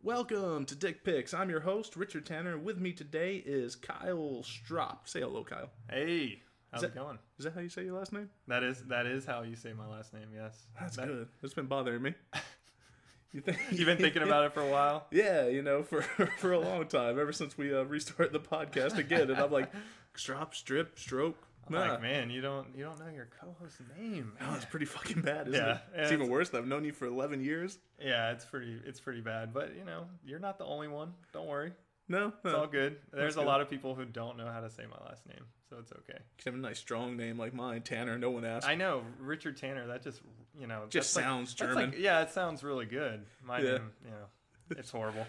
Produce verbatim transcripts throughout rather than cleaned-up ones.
Welcome to Dick Pics. I'm your host, Richard Tanner. With me today is Kyle Strop. Say hello, Kyle. Hey, how's that, it going? Is that how you say your last name? That is that is how you say my last name, yes. That's that, good. It's been bothering me. You think You've been thinking about it for a while? Yeah, you know, for for a long time, ever since we uh, restarted the podcast again. And I'm like, Strop, Strip, Stroke. I'm nah. Like, man, you don't you don't know your co-host's name. Oh, it's pretty fucking bad, isn't yeah, it? It's, it's even worse. I've known you for eleven years. Yeah, it's pretty it's pretty bad. But, you know, you're not the only one. Don't worry. No, no. It's all good. There's That's a good. lot of people who don't know how to say my last name, so it's okay. You have a nice, strong name like mine, Tanner. No one asked. I know, Richard Tanner. That just, you know, just that's sounds like, German. Like, yeah, it sounds really good. My yeah. name, you know, it's horrible.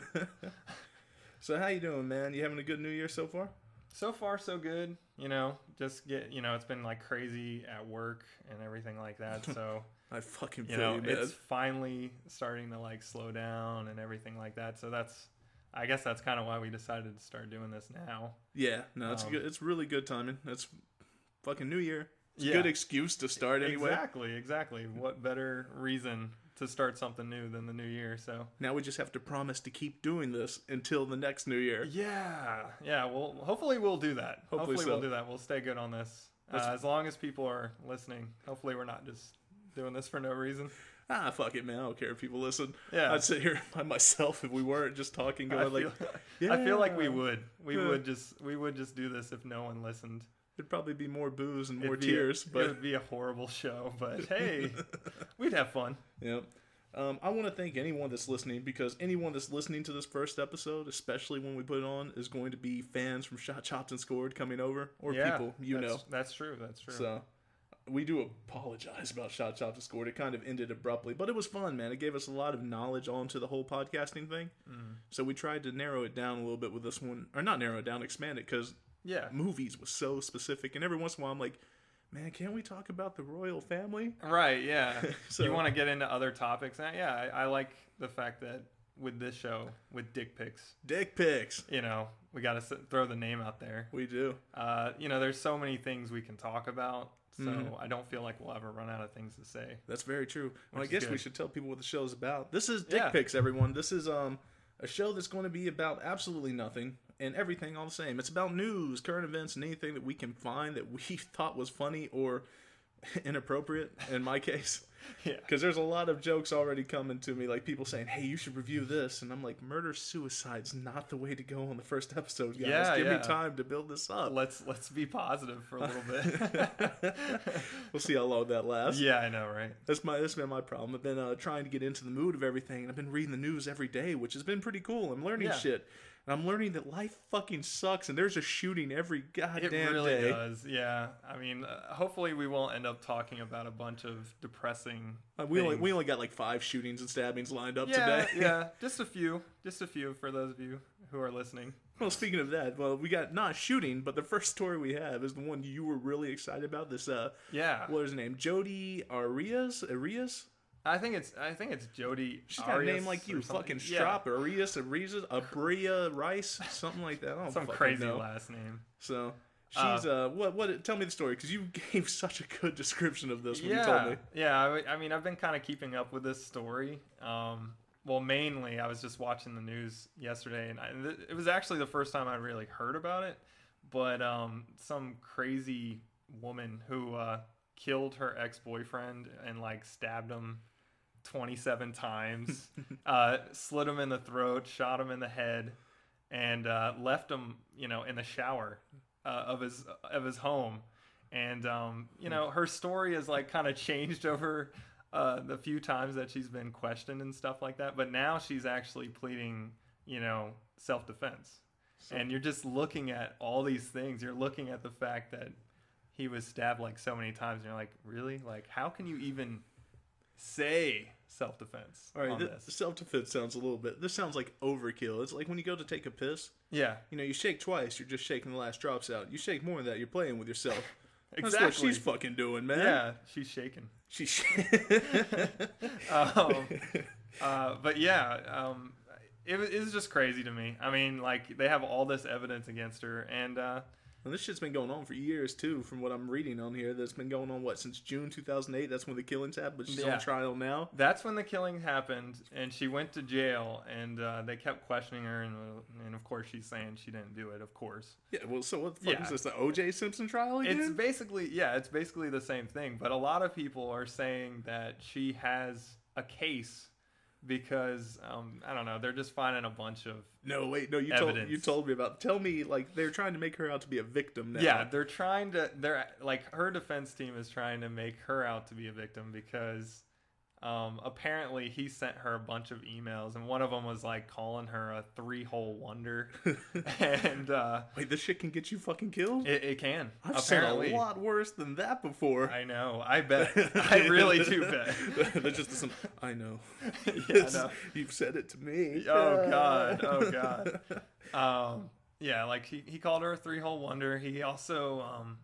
So how you doing, man? You having a good New Year so far? So far, so good. You know, just get, you know, it's been like crazy at work and everything like that. So, I fucking feel you know, you, man. it's finally starting to like slow down and everything like that. So that's, I guess that's kind of why we decided to start doing this now. Yeah, no, it's Um, good. It's really good timing. It's fucking New Year. It's Yeah. a good excuse to start anyway. Exactly, exactly. What better reason to start something new than the new year? So now we just have to promise to keep doing this until the next New Year. yeah, yeah. Well, hopefully we'll do that. Hopefully Hopefully, so. we'll do that. We'll stay good on this uh, as long as people are listening. Hopefully we're not just doing this for no reason. Ah, fuck it, man. I don't care if people listen. Yeah. I'd sit here by myself if we weren't just talking, going I feel, like, I feel like yeah. we would. We Yeah. would just we would just do this if no one listened. It'd probably be more booze and more It'd be- tears, It but would be a horrible show, but hey, we'd have fun. yeah. Um, I want to thank anyone that's listening, because anyone that's listening to this first episode, especially when we put it on, is going to be fans from Shot Chopped and Scored coming over, or Yeah, people you that's, know. That's true. That's true. So we do apologize about Shot Chopped and Scored. It kind of ended abruptly, but it was fun, man. It gave us a lot of knowledge onto the whole podcasting thing. Mm. So we tried to narrow it down a little bit with this one, or not narrow it down, expand it, because Yeah. movies was so specific, and every once in a while I'm like, man, can't we talk about the royal family? Right, yeah. So- You want to get into other topics? Uh, Yeah, I, I like the fact that with this show, with Dick Pics, Dick pics. you know, we got to throw the name out there. We do. Uh, you know, there's so many things we can talk about, so Mhm. I don't feel like we'll ever run out of things to say. That's very true. Well, I Which is guess we good. should tell people what the show's about. This is Dick Yeah. Pics, everyone. This is um a show that's going to be about absolutely nothing and everything all the same. It's about news, current events, and anything that we can find that we thought was funny or inappropriate, in my case. Yeah. Because there's a lot of jokes already coming to me, like people saying, hey, you should review this. And I'm like, murder-suicide's not the way to go on the first episode, guys. Yeah, Give yeah. me time to build this up. Let's let's be positive for a little bit. We'll see how long that lasts. Yeah, I know, right? That's my that's been my problem. I've been uh, trying to get into the mood of everything, and I've been reading the news every day, which has been pretty cool. I'm learning Yeah. shit, and I'm learning that life fucking sucks, and there's a shooting every goddamn It really day. does. Yeah. I mean, uh, hopefully we won't end up talking about a bunch of depressing. Uh, we only things. we only got like five shootings and stabbings lined up yeah, today. yeah, just a few, just a few for those of you who are listening. Well, speaking of that, well, we got not shooting, but the first story we have is the one you were really excited about. This uh, Yeah, what is her name? Jodi Arias. Arias. I think it's I think it's Jodi. She's got a name like you, fucking Strop, Arias, Arias, Abria Rice, something like that. I don't Some fucking crazy know. last name. So she's uh, what what? Tell me the story, because you gave such a good description of this when yeah, you told me. yeah. I, w- I mean, I've been kind of keeping up with this story. Um, well, mainly I was just watching the news yesterday, and I, th- it was actually the first time I really heard about it. But um, some crazy woman who uh, killed her ex-boyfriend and like stabbed him twenty-seven times, uh, slit him in the throat, shot him in the head, and uh, left him, you know, in the shower uh, of his of his home. And um, you know, her story has like kind of changed over uh, the few times that she's been questioned and stuff like that. But now she's actually pleading, you know, self-defense. So- And you're just looking at all these things. You're looking at the fact that he was stabbed like so many times, and you're like, really? Like, how can you even say self-defense All right, on th- this? self-defense sounds a little bit. This sounds like overkill. It's like when you go to take a piss. Yeah, You know, you shake twice, you're just shaking the last drops out. You shake more than that, you're playing with yourself. exactly. That's what she's fucking doing, man. Yeah, she's shaking. She's. Sh- um, uh, but yeah, um, it, was- it was just crazy to me. I mean, like, they have all this evidence against her, and uh, And this shit's been going on for years, too, from what I'm reading on here. That's been going on, what, since June two thousand eight? That's when the killings happened, but she's Yeah. on trial now. That's when the killing happened, and she went to jail, and uh, they kept questioning her, and, uh, and of course she's saying she didn't do it, of course. Yeah, well, so what the fuck Yeah. is this, the O J Simpson trial again? It's basically, yeah, it's basically the same thing, but a lot of people are saying that she has a case because, um, I don't know, they're just finding a bunch of... No, wait, no, you told Evidence. you told me about. Tell me, like, they're trying to make her out to be a victim now. Yeah, they're trying to, they're, like, her defense team is trying to make her out to be a victim because... Um, apparently he sent her a bunch of emails, and one of them was like calling her a three-hole wonder. and uh, Wait, this shit can get you fucking killed? it, it can. I've apparently, seen a lot worse than that before. I know. I bet. I really do bet. There's just some. I know. Yeah, no. You've said it to me. Oh god. Oh god. Um, yeah, like he, he called her a three-hole wonder. He also, um,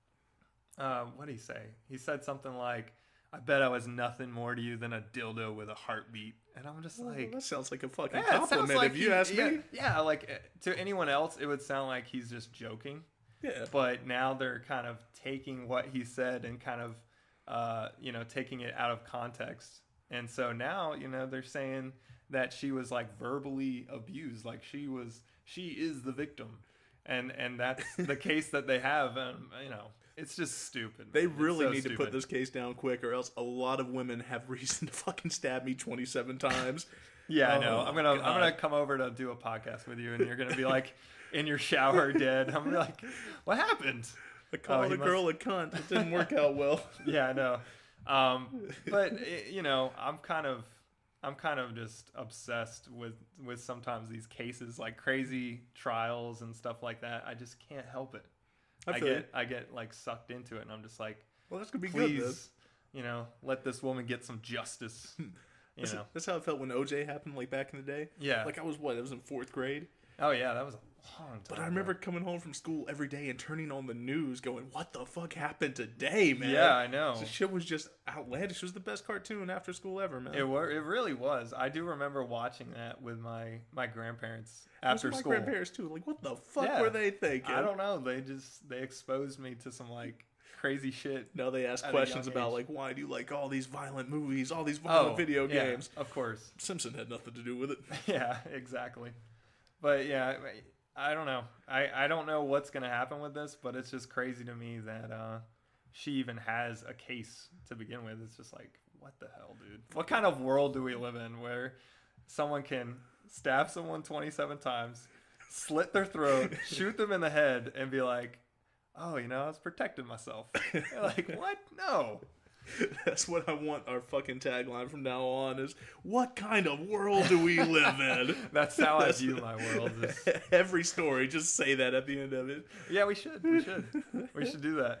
uh, what did he say? He said something like, I bet I was nothing more to you than a dildo with a heartbeat. And I'm just Well, like... that sounds like a fucking Yeah, it sounds compliment like if you he- ask yeah, me. Yeah, like uh, to anyone else, it would sound like he's just joking. Yeah. But now they're kind of taking what he said and kind of, uh, you know, taking it out of context. And so now, you know, they're saying that she was like verbally abused, like she was, she is the victim, and and that's the case that they have. And you know, it's just stupid. They man. It's really so need to stupid. put this case down quick, or else a lot of women have reason to fucking stab me twenty-seven times. Yeah, I know. Oh, I'm gonna I'm God. gonna come over to do a podcast with you, and you're gonna be like in your shower dead. I'm gonna be like, what happened? I called he a girl a cunt. It didn't work out well. Yeah, I know. Um, but it, you know, I'm kind of I'm kind of just obsessed with with sometimes these cases, like crazy trials and stuff like that. I just can't help it. I I feel get you. I get like sucked into it, and I'm just like, Well, that's gonna be good. Then. please, you know, let this woman get some justice. You That's, know. that's how it felt when O J happened, like back in the day. Yeah. Like I was what? I was in fourth grade. Oh yeah, that was a long time. But I ago. remember coming home from school every day and turning on the news, going, "What the fuck happened today, man?" Yeah, I know. The shit was just outlandish. It was the best cartoon after school ever, man. It were it really was. I do remember watching that with my my grandparents Those after were my school. grandparents too. Like, what the fuck Yeah. were they thinking? I don't know. They just they exposed me to some like crazy shit. Now they ask At a questions young about age. like, why do you like all these violent movies, all these violent video Oh, yeah, games? of course. Simpson had nothing to do with it. Yeah, exactly. But yeah, I don't know. I I don't know what's gonna happen with this, but it's just crazy to me that uh, she even has a case to begin with. It's just like, what the hell, dude? What kind of world do we live in where someone can stab someone twenty-seven times, slit their throat, shoot them in the head, and be like, oh, you know, I was protecting myself. Like, what? No. That's what I want our fucking tagline from now on is, what kind of world do we live in? That's how I view my world. Is, Every story, just say that at the end of it. yeah, we should. We should. We should do that.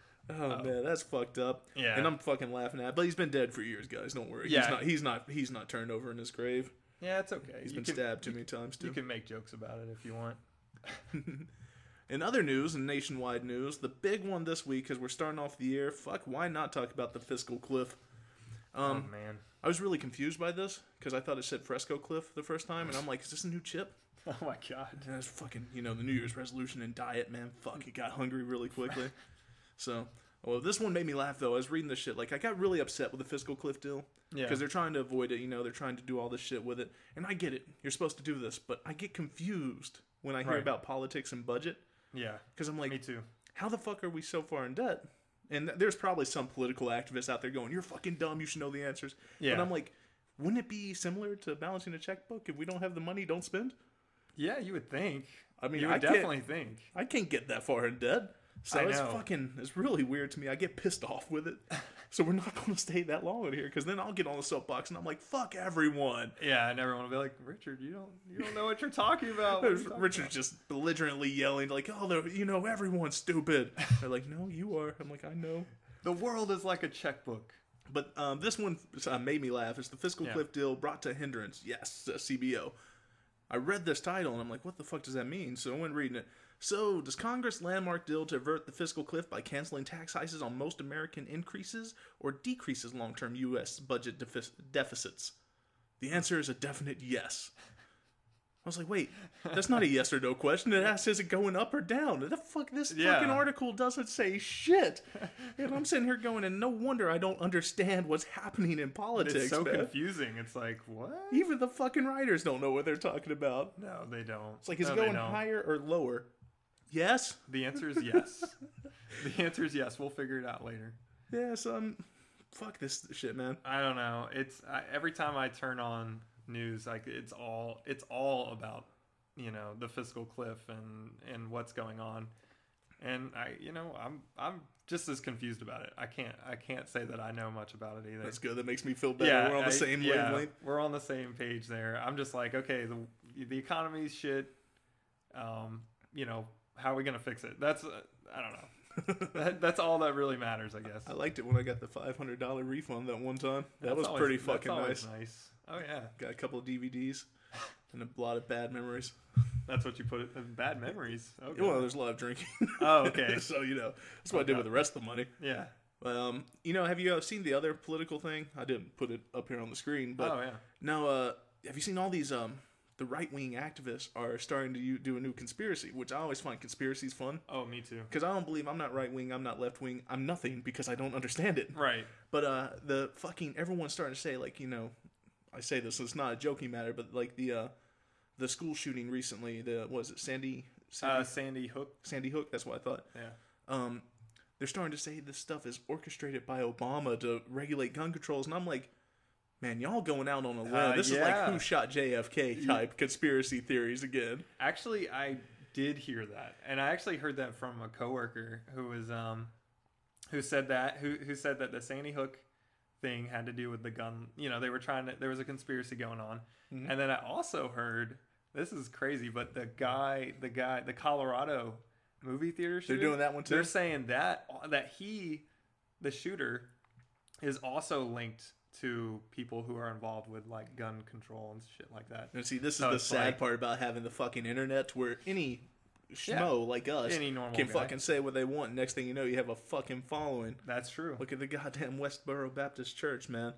Oh, man, that's fucked up. Yeah. And I'm fucking laughing at it. But he's been dead for years, guys. Don't worry. Yeah. He's not he's not he's not turned over in his grave. Yeah, it's okay. He's You been can- stabbed too many times too. You can make jokes about it if you want. In other news and nationwide news, the big one this week, because we're starting off the year, fuck, why not talk about the fiscal cliff? Um, oh man. I was really confused by this, because I thought it said Fresco Cliff the first time, and I'm like, is this a new chip? Oh my god. And that's fucking, you know, the New Year's resolution and diet, man. Fuck, it got hungry really quickly. So, well, this one made me laugh, though. I was reading this shit. Like, I got really upset with the fiscal cliff deal. Yeah. Because they're trying to avoid it, you know, they're trying to do all this shit with it. And I get it. You're supposed to do this. But I get confused when I hear Right. about politics and budget. Yeah. Because I'm like, Me too. how the fuck are we so far in debt? And th- there's probably some political activists out there going, you're fucking dumb, you should know the answers. Yeah. But I'm like, wouldn't it be similar to balancing a checkbook? If we don't have the money, don't spend? Yeah, you would think. I mean, you would I can't- definitely think. I can't get that far in debt. So I it's know. fucking, it's really weird to me. I get pissed off with it. So we're not going to stay that long in here, because then I'll get on the soapbox and I'm like, fuck everyone. Yeah, and everyone will be like, Richard, you don't you don't know what you're talking about. What are you talking Richard's just belligerently yelling, like, oh, they're- you know, everyone's stupid. They're like, no, you are. I'm like, I know. about? The world is like a checkbook. But um, this one uh, made me laugh. It's the fiscal Yeah. cliff deal brought to hindrance. Yes, uh, C B O. I read this title and I'm like, what the fuck does that mean? So I went reading it. So, does Congress landmark deal to avert the fiscal cliff by canceling tax hikes on most American increases or decreases long-term U S budget defi- deficits? The answer is a definite yes. was like, wait, that's not a yes or no question. It asks, is it going up or down? The fuck, this Yeah. fucking article doesn't say shit. And I'm sitting here going, and no wonder I don't understand what's happening in politics, It's so man. confusing. It's like, what? Even the fucking writers don't know what they're talking about. No, they don't. It's like, is no, it they going don't. higher or lower? Yes? The answer is yes. The answer is yes. We'll figure it out later. Yes, um, fuck this shit, man. I don't know. It's I, every time I turn on news, like it's all it's all about, you know, the fiscal cliff and and what's going on, and I you know I'm I'm just as confused about it. I can't I can't say that I know much about it either. That's good. That makes me feel better. Yeah, We're on the I- same yeah, wavelength. we're on the same page there. I'm just like, okay, the the economy's shit. Um, you know, how are we gonna fix it? That's uh, I don't know. that, that's all that really matters, I guess. I liked it when I got the five hundred dollars refund that one time. That That's was always- pretty that's fucking always nice. nice. Oh yeah, Got a couple of D V Ds and a lot of bad memories. that's what you put it. Bad memories. Okay. Well, there's a lot of drinking. Oh, okay. So, you know, that's what I did with the rest of the money. Yeah. But, um, you know, have you uh, seen the other political thing? I didn't put it up here on the screen, but Oh yeah. now, uh, have you seen all these, um, the right-wing activists are starting to u- do a new conspiracy, which I always find conspiracies fun. Oh, me too. Because I don't believe I'm not right-wing, I'm not left-wing, I'm nothing because I don't understand it. Right. But uh, the fucking everyone's starting to say, like, you know, I say this, it's not a joking matter, but like the uh, the school shooting recently, the what was it Sandy Sandy, Uh, Sandy Hook. Sandy Hook? That's what I thought. Yeah. Um, they're starting to say this stuff is orchestrated by Obama to regulate gun controls, and I'm like, man, y'all going out on a limb. Uh, this is like yeah. who shot J F K type conspiracy theories again. Actually, I did hear that, and I actually heard that from a coworker who was um, who said that who who said that the Sandy Hook thing had to do with the gun. You know, they were trying to. There was a conspiracy going on, Mhm. and then I also heard this is crazy, but the guy, the guy, the Colorado movie theater They're shooting, doing that one too. they're saying that that he, the shooter, is also linked to people who are involved with like gun control and shit like that. And see, this is So the it's sad like- part about having the fucking internet, to where any Yeah. schmo like us Any normal can guy. fucking say what they want. Next thing you know, you have a fucking following. That's true. Look at the goddamn Westboro Baptist Church, man.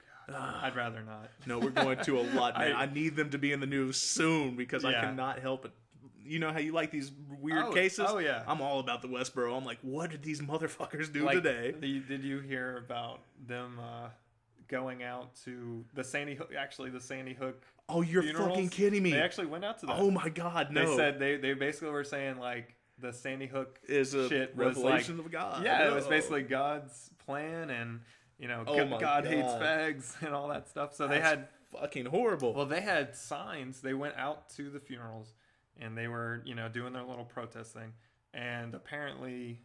I'd rather not. No, we're going to a lot, man. I, I- need them to be in the news soon because I Yeah. cannot help it. You know how you like these weird Oh, cases? oh, yeah. I'm all about the Westboro. I'm like, what did these motherfuckers do Like, today? the- did you hear about them uh, going out to the Sandy Hook? Actually, the Sandy Hook. Oh, you're funerals? fucking kidding me. They actually went out to that. Oh my god, no. They said they they basically were saying like the Sandy Hook is a shit was revelation like of God. yeah, it was No. basically God's plan, and you know, Oh God, my God hates God. fags and all that stuff. So they That's had fucking horrible. well, they had signs. They went out to the funerals, and they were you know doing their little protest thing, and apparently.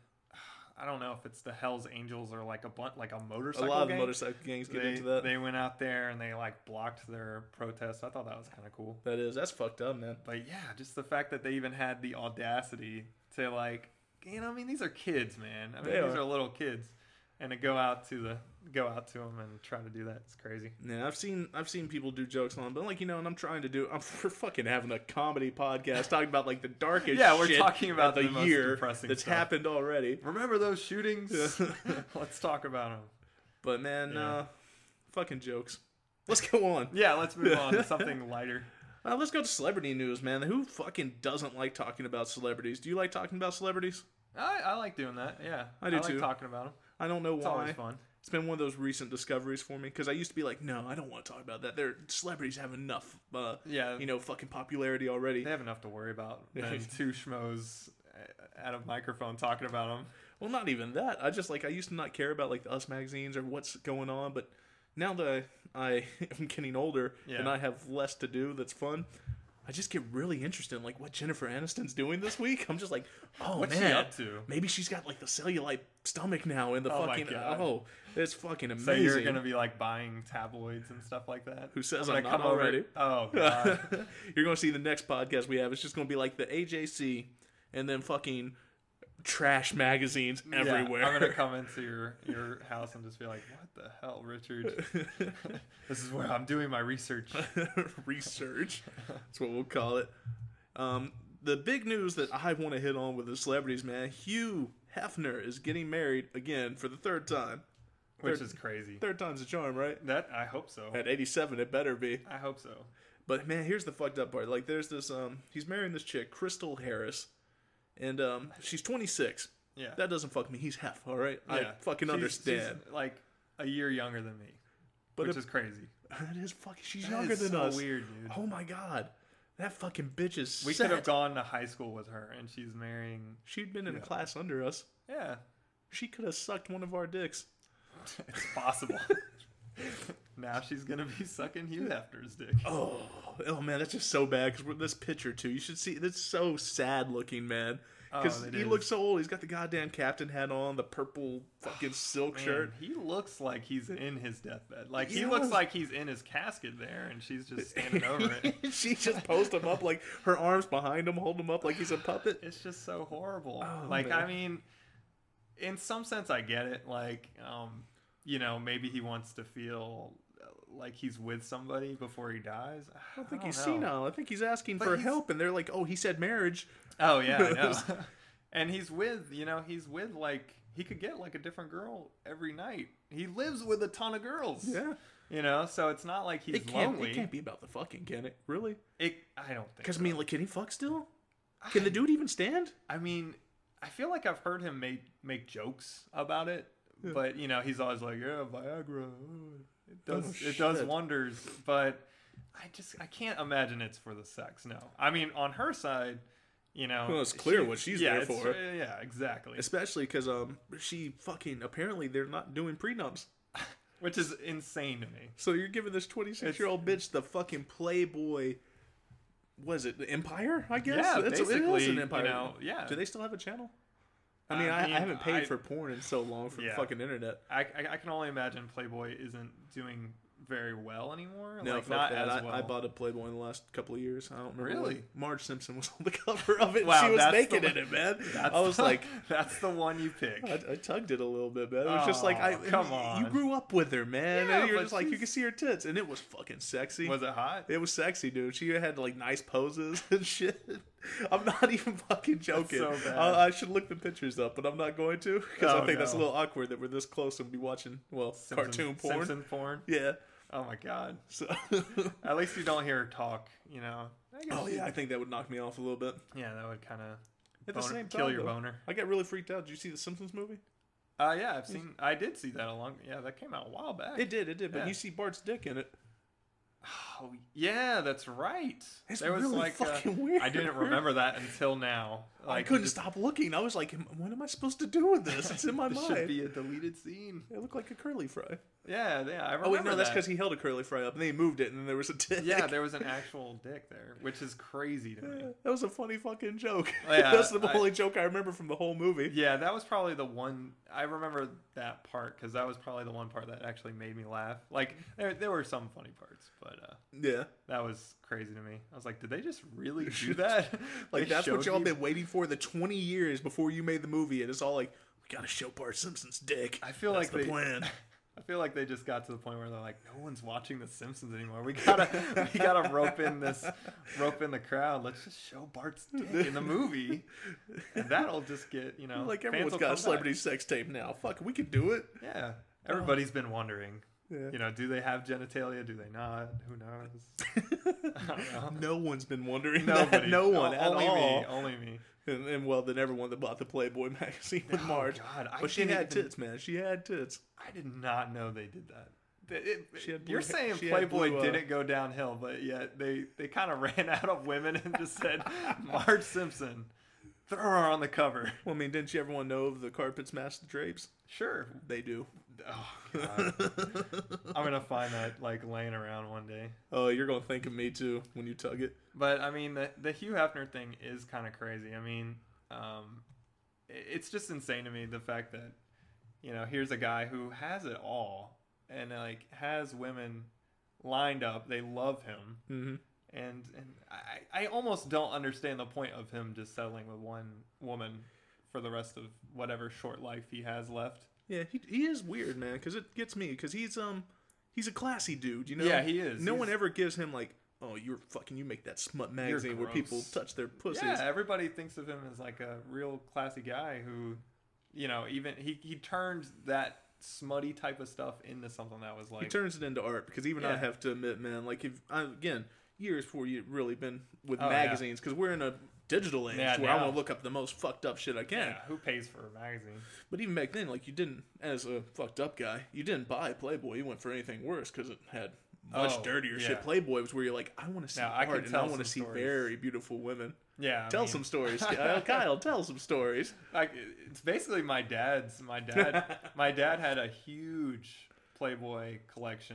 I don't know if it's the Hell's Angels or like a blunt, like a a motorcycle lot of gang. motorcycle gangs get they, into that. they went out there and they like blocked their protest. I thought that was kind of cool. that is, that's fucked up, man. But yeah, just the fact that they even had the audacity to like, you know, I mean, these are kids, man. I mean, They these are. are little kids, and to go out to the go out to them and try to do that, it's crazy. Yeah, I've seen I've seen people do jokes on, it, but like you know, and I'm trying to do. I'm we're fucking having a comedy podcast talking about like the darkest. Yeah, we're shit talking about of the, the most year depressing that's stuff. happened already. Remember those shootings? Let's talk about them. But man, Yeah. uh, fucking jokes. Let's go on. Yeah, let's move on to something lighter. Uh, let's go to celebrity news, man. Who fucking doesn't like talking about celebrities? Do you like talking about celebrities? I, I like doing that. Yeah, I do like too. talking about them. I don't know It's why. always fun. It's been one of those recent discoveries for me because I used to be like, no, I don't want to talk about that. Their celebrities have enough, uh, Yeah, you know, fucking popularity already. they have enough to worry about Yeah. than two schmoes at a microphone talking about them. Well, not even that. I just like I used to not care about like the Us magazines or what's going on, but now that I, I am getting older Yeah. and I have less to do that's fun, I just get really interested in like what Jennifer Aniston's doing this week. I'm just like, oh What's man, she up to? maybe she's got like the cellulite stomach now and the Oh my fucking God. oh, it's fucking amazing. So you're gonna be like buying tabloids and stuff like that? Who says I'm I'm gonna not come over- already? Oh god. You're gonna see the next podcast we have. It's just gonna be like the A J C and then fucking trash magazines Yeah, everywhere. I'm gonna come into your your house and just be like, what the hell, Richard? This is where I'm doing my research. Research. That's what we'll call it. Um, the big news that I want to hit on with the celebrities, man. Hugh Hefner is getting married again for the third time. Which Third- is crazy. Third time's a charm, right? That I hope so. At eighty-seven, it better be. I hope so. But man, here's the fucked up part. Like, there's this um, he's marrying this chick, Crystal Harris, and um, she's twenty-six. Yeah. That doesn't fuck me. He's half, all right? Yeah. I fucking She's- understand. She's like a year younger than me, But which if- is crazy. That is fucking. She's That younger is than so us. weird, dude. Oh my god, that fucking bitch is. We set. could have gone to high school with her, and she's marrying. She'd been in Yeah. a class under us. Yeah, She could have sucked one of our dicks. it's possible. Now she's gonna be sucking Hugh Hefner's dick. Oh, oh man, that's just so bad. Because this picture too, you should see. It's so sad looking, man. Because Oh, it he is. looks so old. He's got the goddamn captain hat on, the purple fucking silk Man, shirt. he looks like he's in his deathbed. Like he Yes. looks like he's in his casket there, and she's just standing over it. She just posed him up, like her arms behind him, hold him up like he's a puppet. It's just so horrible. Oh, like man. I mean, in some sense, I get it. Like, um, you know, maybe he wants to feel like he's with somebody before he dies. I I don't think don't he's know. senile. I think he's asking But for he's- help, and they're like, "Oh, he said marriage." Oh yeah, I know. And he's with, you know, he's with like he could get like a different girl every night. He lives with a ton of girls. Yeah, You know, so it's not like he's it can't. lonely. It can't be about the fucking, can it? Really? It, I don't think. Because so. I mean, like, can he fuck still? Can the dude even stand? I mean, I feel like I've heard him make make jokes about it, but you know, he's always like, "Yeah, Viagra, oh, it does Oh, it does shit. wonders." But I just I can't imagine it's for the sex. No, I mean, on her side, you know, Well, it's clear what she's yeah, there it's- for. Yeah, exactly. Especially because um, she fucking apparently they're not doing prenups. Which is insane to me. So you're giving this twenty-six year old bitch the fucking Playboy. Was it the Empire? I guess. Yeah, It's- it is basically, an Empire. you know, yeah. Do they still have a channel? I I mean, I, mean, I haven't paid I- for porn in so long for Yeah. the fucking internet. I, I, I can only imagine Playboy isn't doing very well anymore. No, like fuck not that. as I, well. I bought a Playboy in the last couple of years. I don't remember. Really? when. Marge Simpson was on the cover of it. And Wow, she was that's naked the in it, man. That's I was the- like, that's the one you pick. I, I tugged it a little bit, man. It was just like, Oh, I come You on. grew up with her, man. Yeah, and you're but just like, you she's- can see her tits, and it was fucking sexy. Was it hot? It was sexy, dude. She had like nice poses and shit. I'm not even fucking joking. so bad. I, I should look the pictures up, but I'm not going to because Oh, I think that's a no. little awkward that we're this close and be watching well Simpson- cartoon porn. Simpson porn. Yeah. Oh my god. So. At least you don't hear her talk. You know. I guess oh you- yeah, I think that would knock me off a little bit. Yeah, that would kind of At the same time, kill your though, boner. I got really freaked out. Did you see the Simpsons movie? Uh, yeah, I've seen. I did see that a long. Yeah, that came out a while back. It did, it did. But Yeah. you see Bart's dick in it. Oh yeah, that's right. It's there was really like uh, fucking weird. I didn't remember that until now. Like, I couldn't just- stop looking. I was like, what am I supposed to do with this? It's in my This mind. should be a deleted scene. It looked like a curly fry. Yeah, yeah, I remember. Oh wait, no, that's that. because he held a curly fry up and then he moved it and then there was a dick. Yeah, there was an actual dick there, which is crazy to me. That was a funny fucking joke. Yeah, That's the I- only joke I remember from the whole movie. Yeah, that was probably the one I remember that part because that was probably the one part that actually made me laugh. Like there, there were some funny parts, but uh, Yeah. that was crazy to me. I was like, did they just really do that? Like, They that's what showed y'all you- been waiting for the twenty years before you made the movie, and it's all like, we gotta show Bart Simpson's dick. I feel That's like the they, plan. I feel like they just got to the point where they're like, no one's watching The Simpsons anymore. We gotta, we gotta rope in this, rope in the crowd. Let's just show Bart's dick in the movie, and that'll just get you know. Like, fans everyone's will got come a back. celebrity sex tape now. Fuck, we could do it. Yeah, everybody's been wondering. Yeah. You know, do they have genitalia? Do they not? Who knows? I don't know. No one's been wondering Nobody. that. No one O- at only all. me. Only me. And, and well, then everyone that bought the Playboy magazine with Oh, Marge. God, I but she didn't had even- tits, man. She had tits. I did not know they did that. It- it- She had blue you're ha- saying she had Playboy blue, uh, didn't go downhill, but yet they, they kind of ran out of women and just said, Marge Simpson, throw her on the cover. Well, I mean, didn't you everyone know of the carpets match the drapes? Sure. They do. Oh, God. I'm going to find that like laying around one day. Oh, you're gonna think of me too when you tug it. But I mean, the, the Hugh Hefner thing is kind of crazy. I mean, um, it- it's just insane to me the fact that, you know, here's a guy who has it all and like has women lined up. They love him. Mm-hmm. And and I, I almost don't understand the point of him just settling with one woman for the rest of whatever short life he has left. Yeah, he he is weird, man. Because it gets me. Because he's um he's a classy dude, you know. Yeah, he is. No He's- one ever gives him like, oh, you're fucking. You make that smut magazine where people gross. touch their pussies. Yeah, everybody thinks of him as like a real classy guy who, you know, even he he turned that smutty type of stuff into something that was like He turns it into art because even I Yeah. have to admit, man, like if I, again, years before you'd really been with Oh, magazines, because we're in a digital age Yeah, where I now- want to look up the most fucked up shit I can. Yeah, who pays for a magazine? But even back then, like, you didn't, as a fucked up guy, you didn't buy Playboy. You went for anything worse because it had much Oh, dirtier yeah. shit. Playboy was where you're like, I want to see Now, I art can and I tell want to some see stories. very beautiful women. Yeah, I Tell mean, some stories, Kyle. Kyle, tell some stories. Like, it's basically my dad's. My dad, my dad had a huge Playboy collection,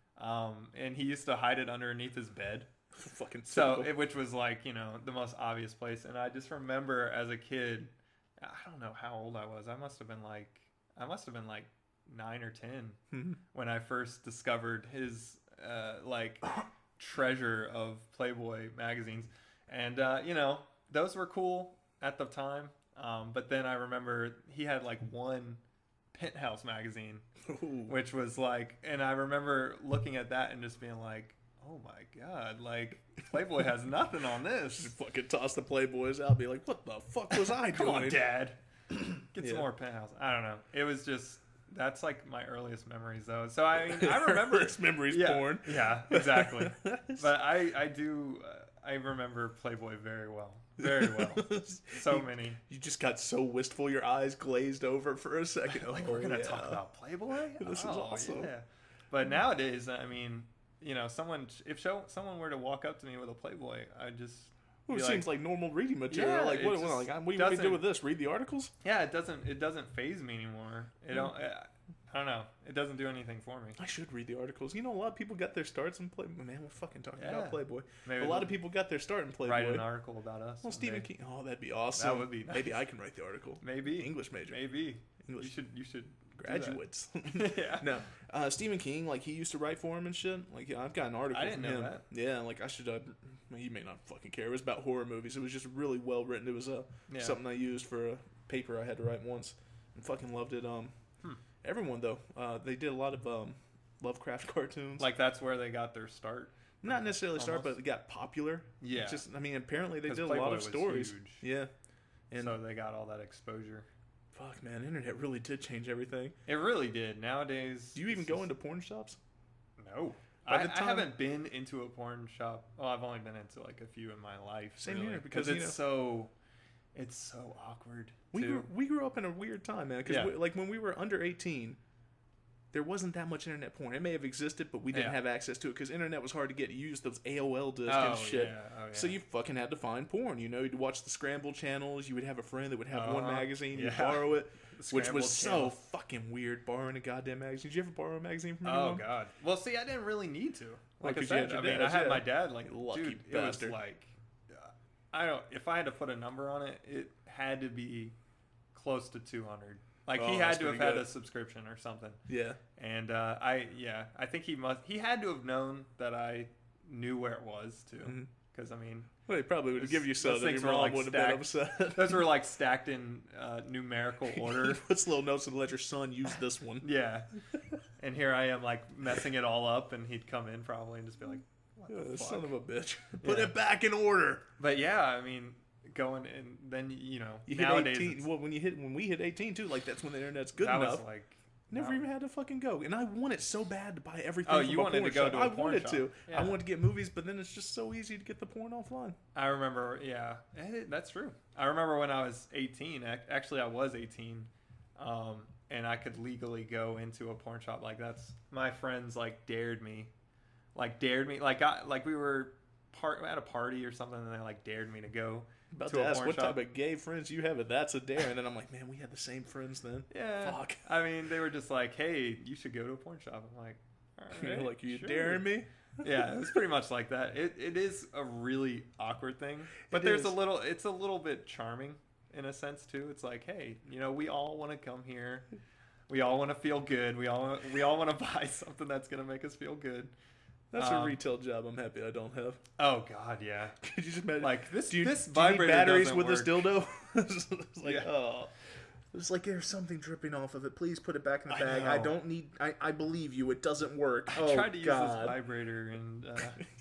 um, and he used to hide it underneath his bed. Fucking So, typical. it, which was like, you know, the most obvious place. And I just remember as a kid, I don't know how old I was. I must have been like, I must have been like nine or ten Mhm. when I first discovered his uh, like treasure of Playboy magazines. And uh, you know, those were cool at the time. Um, but then I remember he had like one Penthouse magazine, Ooh. which was like, and I remember looking at that and just being like, oh my god, like Playboy has nothing on Just this. fucking toss the Playboys out, be like, what the fuck was I Come doing? on, Dad, get Yeah. some more Penthouse. I don't know. It was just, that's like my earliest memories though. So I mean, I remember First memories yeah, porn. Yeah, exactly. But I, I do, uh, I remember Playboy very well, very well. So you, many. You just got so wistful, your eyes glazed over for a second. Like Oh, we're gonna yeah. talk about Playboy. This is Oh, awesome. Yeah. But nowadays, I mean, you know, someone if show, someone were to walk up to me with a Playboy, I'd just Well, be it like, seems like normal reading material. Yeah, like, it what, just what, like, what do you want me to do doesn't- with this? Read the articles? yeah, it doesn't it doesn't phase me anymore. It don't. I don't know. It doesn't do anything for me. I should read the articles. You know, a lot of people got their starts in Playboy. Man, we're fucking talking Yeah. about Playboy. Maybe A lot of people got their start in Playboy. write an article about us. Well, one Stephen day. King. Oh, that'd be awesome. That would be nice. Maybe I can write the article. Maybe English major. Maybe you English should you should do that. graduates. Yeah. No, uh, Stephen King, like, he used to write for him and shit. Like, yeah, I've got an article I didn't from know him. that. Yeah, like, I should. Uh, he may not fucking care. It was about horror movies. It was just really well written. It was uh, Yeah. something I used for a paper I had to write once, and fucking loved it. Um, Hmm. everyone though, uh, they did a lot of um, Lovecraft cartoons. Like that's where they got their start. Not necessarily start, Almost. but it got popular. Yeah. It's just, I mean, apparently they 'Cause did a Playboy lot of was stories. huge. Yeah, and so they got all that exposure. fuck, man, internet really did change everything. It really did. Nowadays, Do you even it's go just- into porn shops? No. By I, the I time- haven't been into a porn shop. Well, I've only been into like a few in my life. Same really, here, because, it's you know- so, it's so awkward. We too. grew, we grew up in a weird time, man. Because Yeah. like when we were under eighteen, there wasn't that much internet porn. It may have existed, but we didn't Yeah. have access to it because internet was hard to get. You used those A O L discs oh, and shit. Yeah. Oh, yeah. So you fucking had to find porn. You know, you'd watch the scramble channels. You would have a friend that would have one Uh-huh. magazine. You'd Yeah. borrow it, The which scrambled was so channel. fucking weird. Borrowing a goddamn magazine. Did you ever borrow a magazine from Oh anyone? god. Well, see, I didn't really need to. Like I 'cause you had said, your I mean, dad, I had yeah. my dad. Like, You lucky dude, it bastard. was like, uh, I don't. If I had to put a number on it, it had to be close to two hundred. Like Oh, he that's had to have pretty had good. a subscription or something. Yeah. And uh, I, yeah, I think he must. He had to have known that I knew where it was too, Mhm. because I mean, Well, he probably would have Those- given you those some that things your were, mom like, would have been upset. those were like stacked in uh, numerical order. He puts little notes to let your son use this one. Yeah, and here I am like messing it all up, and he'd come in probably and just be like, "What Yeah, the son fuck?" of a bitch. Put Yeah. it back in order. But yeah, I mean, going and then you know You hit nowadays eighteen. it's- Well, when you hit when we hit eighteen too, like that's when the internet's good that enough. was like Never wow. even had to fucking go, and I wanted so bad to buy everything. Oh, from you a wanted porn to go shop. to a I porn wanted shop. to. Yeah. I wanted to get movies, but then it's just so easy to get the porn offline. I remember, yeah, eh, that's true. I remember when I was eighteen. ac- Actually, I was eighteen, um, and I could legally go into a porn shop. Like that's my friends like dared me, like dared me. Like I like we were part at a party or something, and they like dared me to go. About To to, a ask porn what shop. type of gay friends you have, and that's a dare. And then I'm like, man, we had the same friends then. Yeah, Fuck. I mean, they were just like, "Hey, you should go to a porn shop." I'm like, all You're right, like, you sure." daring me? Yeah, it was pretty much like that. It it is a really awkward thing, but It there's is. a little. It's a little bit charming in a sense too. It's like, hey, you know, we all want to come here. We all want to feel good. We all we all want to buy something that's gonna make us feel good. That's Um, a retail job. I'm happy I don't have. Oh God, yeah. Could you just imagine? Like this do you, this do you need vibrator batteries doesn't with work. this dildo? It's like, Yeah. oh. It's like there's something dripping off of it. Please put it back in the I bag. I, know. don't need. I, I believe you. It doesn't work. I oh tried to use God. this vibrator and uh,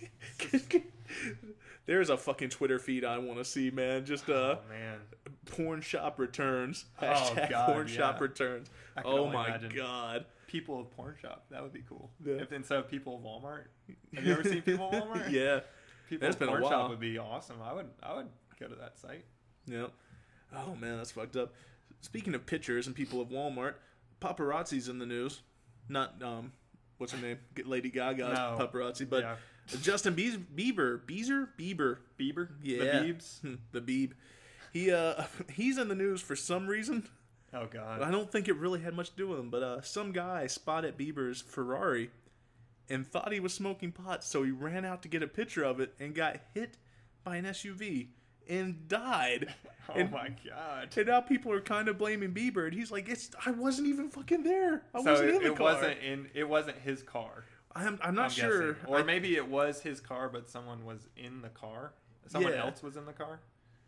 There's a fucking Twitter feed I want to see, man. Just uh, oh man, porn shop returns. Oh, Hashtag God, porn shop yeah. returns. I can Oh only my imagine. God. people of porn shop. That would be cool. Yeah. If instead of people of Walmart, have you ever seen people of Walmart? Yeah. People It's been a Porn while. Shop would be awesome. I would I would go to that site. Yeah. Oh man, that's fucked up. Speaking of pictures and people of Walmart, paparazzi's in the news. Not um, what's her name? Get Lady Gaga's No. paparazzi, but Yeah. Justin Bies- Bieber, Bieber, Bieber, Bieber, yeah, the Biebs. the Bieb. He uh, he's in the news for some reason. Oh God. I don't think it really had much to do with him, but uh, some guy spotted Bieber's Ferrari and thought he was smoking pot, so he ran out to get a picture of it and got hit by an S U V and died. Oh and, my God. and now people are kind of blaming Bieber, and he's like, "It's I wasn't even fucking there. I So wasn't it, in the it car. wasn't in. It wasn't his car. I'm I'm not I'm sure. guessing. Or I- maybe it was his car, but someone was in the car. Someone Yeah. else was in the car.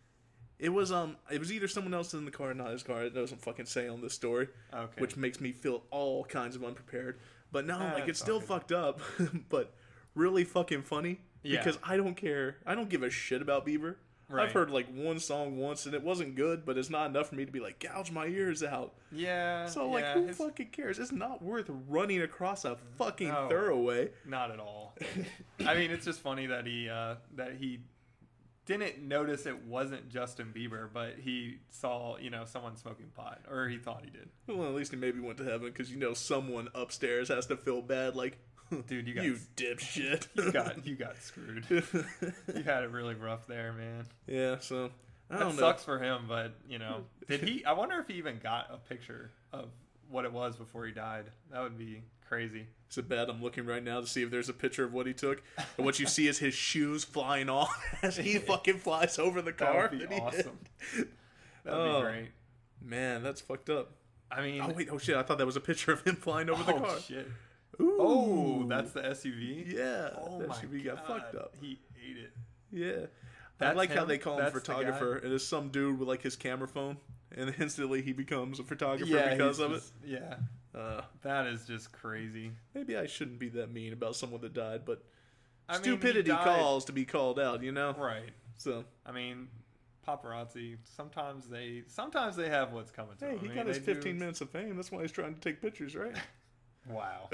It was um it was either someone else in the car, or not his car. It doesn't fucking say on this story, Okay. which makes me feel all kinds of unprepared. But no, Ah, like it's it's still all good. fucked up, but really fucking funny Yeah. because I don't care. I don't give a shit about Bieber. Right. I've heard like one song once and it wasn't good, but it's not enough for me to be like gouge my ears out. Yeah. So like, yeah, who his- fucking cares? It's not worth running across a fucking No. thoroughway. Not at all. I mean, it's just funny that he uh, that he didn't notice it wasn't Justin Bieber, but he saw, you know, someone smoking pot, or he thought he did. Well, at least he maybe went to heaven because you know someone upstairs has to feel bad. Like, Dude, you got you dipshit. you got you got screwed. You had it really rough there, man. Yeah, so I That don't know. sucks for him, but you know, did he? I wonder if he even got a picture of what it was before he died. That would be crazy. It's a bet. I'm looking right now to see if there's a picture of what he took, and what you see is his shoes flying off as he fucking flies over the That car. would be that he hit. awesome. That would Oh. be great. Man, that's fucked up. I mean, Oh wait, oh shit! I thought that was a picture of him flying over the oh, car. shit. Ooh. Oh, that's the S U V. yeah. Oh that my S U V got God. fucked up. He ate it. Yeah. I That's like how him? they call him That's the photographer, and it's some dude with like his camera phone, and instantly he becomes a photographer Yeah, because he's of just- Yeah, it. Uh, that is just crazy. maybe I shouldn't be that mean about someone that died, but I mean, he stupidity died- calls to be called out, you know. Right. So I mean, paparazzi. Sometimes they, sometimes they have what's coming to hey, them. he I mean, got his they do- fifteen minutes of fame. That's why he's trying to take pictures, right? Wow.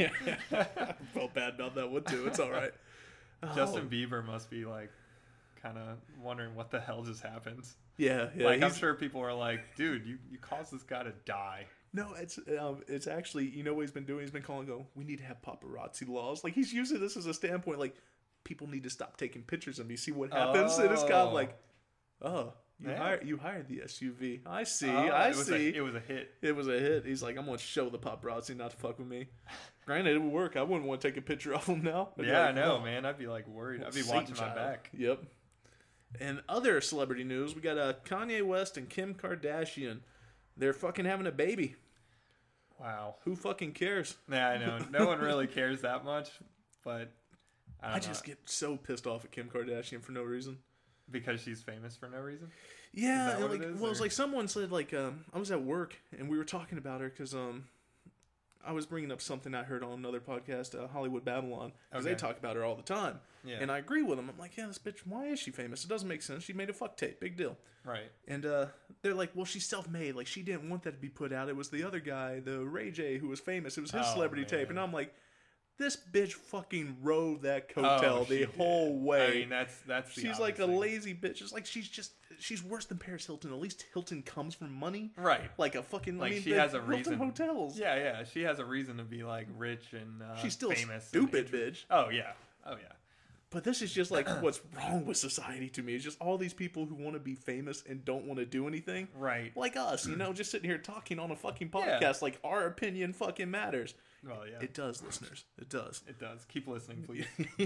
I felt bad about that one too. It's all right. Justin Oh, Bieber must be like, kind of wondering what the hell just happened. yeah, yeah. like I'm he's- sure people are like, dude, you you caused this guy to die. No, it's um, it's actually, you know what he's been doing? He's been calling, go, we need to have paparazzi laws. Like he's using this as a standpoint, like people need to stop taking pictures of me, see what happens. And it's kind of Oh. like, oh, you Yeah. hired you hired the S U V. I see, Oh, I it was see. A, it was a hit. It was a hit. He's like, I'm gonna show the paparazzi not to fuck with me. Granted, it would work. I wouldn't want to take a picture of him now. I'd be Yeah, like, I know, oh, man. I'd be like worried. I'd be Satan watching my child. back. Yep. And other celebrity news, we got uh, Kanye West and Kim Kardashian. They're fucking having a baby. Wow. Who fucking cares? Yeah, I know. No one really cares that much, but I, don't I know. just get so pissed off at Kim Kardashian for no reason. because she's famous for no reason. Yeah, that what like, it is, well, it's or- like someone said, like, um, I was at work and we were talking about her because um, I was bringing up something I heard on another podcast, uh, Hollywood Babylon, because they Okay. talk about her all the time. Yeah. And I agree with them. I'm like, yeah, this bitch, why is she famous? It doesn't make sense. She made a fuck tape, big deal. Right. And uh, they're like, well, she's self-made. Like, she didn't want that to be put out. It was the other guy, the Ray J, who was famous. It was his Oh, celebrity man. tape. And I'm like, this bitch fucking rode that Oh, coattail she the did. whole way. I mean, that's that's. The She's like a obvious thing. lazy bitch. It's like she's just she's worse than Paris Hilton. At least Hilton comes from money. Right. Like a fucking Like, I mean, she the has a Hilton reason. hotels. Yeah, yeah. She has a reason to be like rich and uh, She's still famous. and stupid, inter- bitch. Oh yeah. Oh yeah. But this is just like what's wrong with society to me. It's just all these people who want to be famous and don't want to do anything. Right. Like us, you know, just sitting here talking on a fucking Yeah. podcast like our opinion fucking matters. Well, yeah. It does, listeners. It does. It does. Keep listening, please.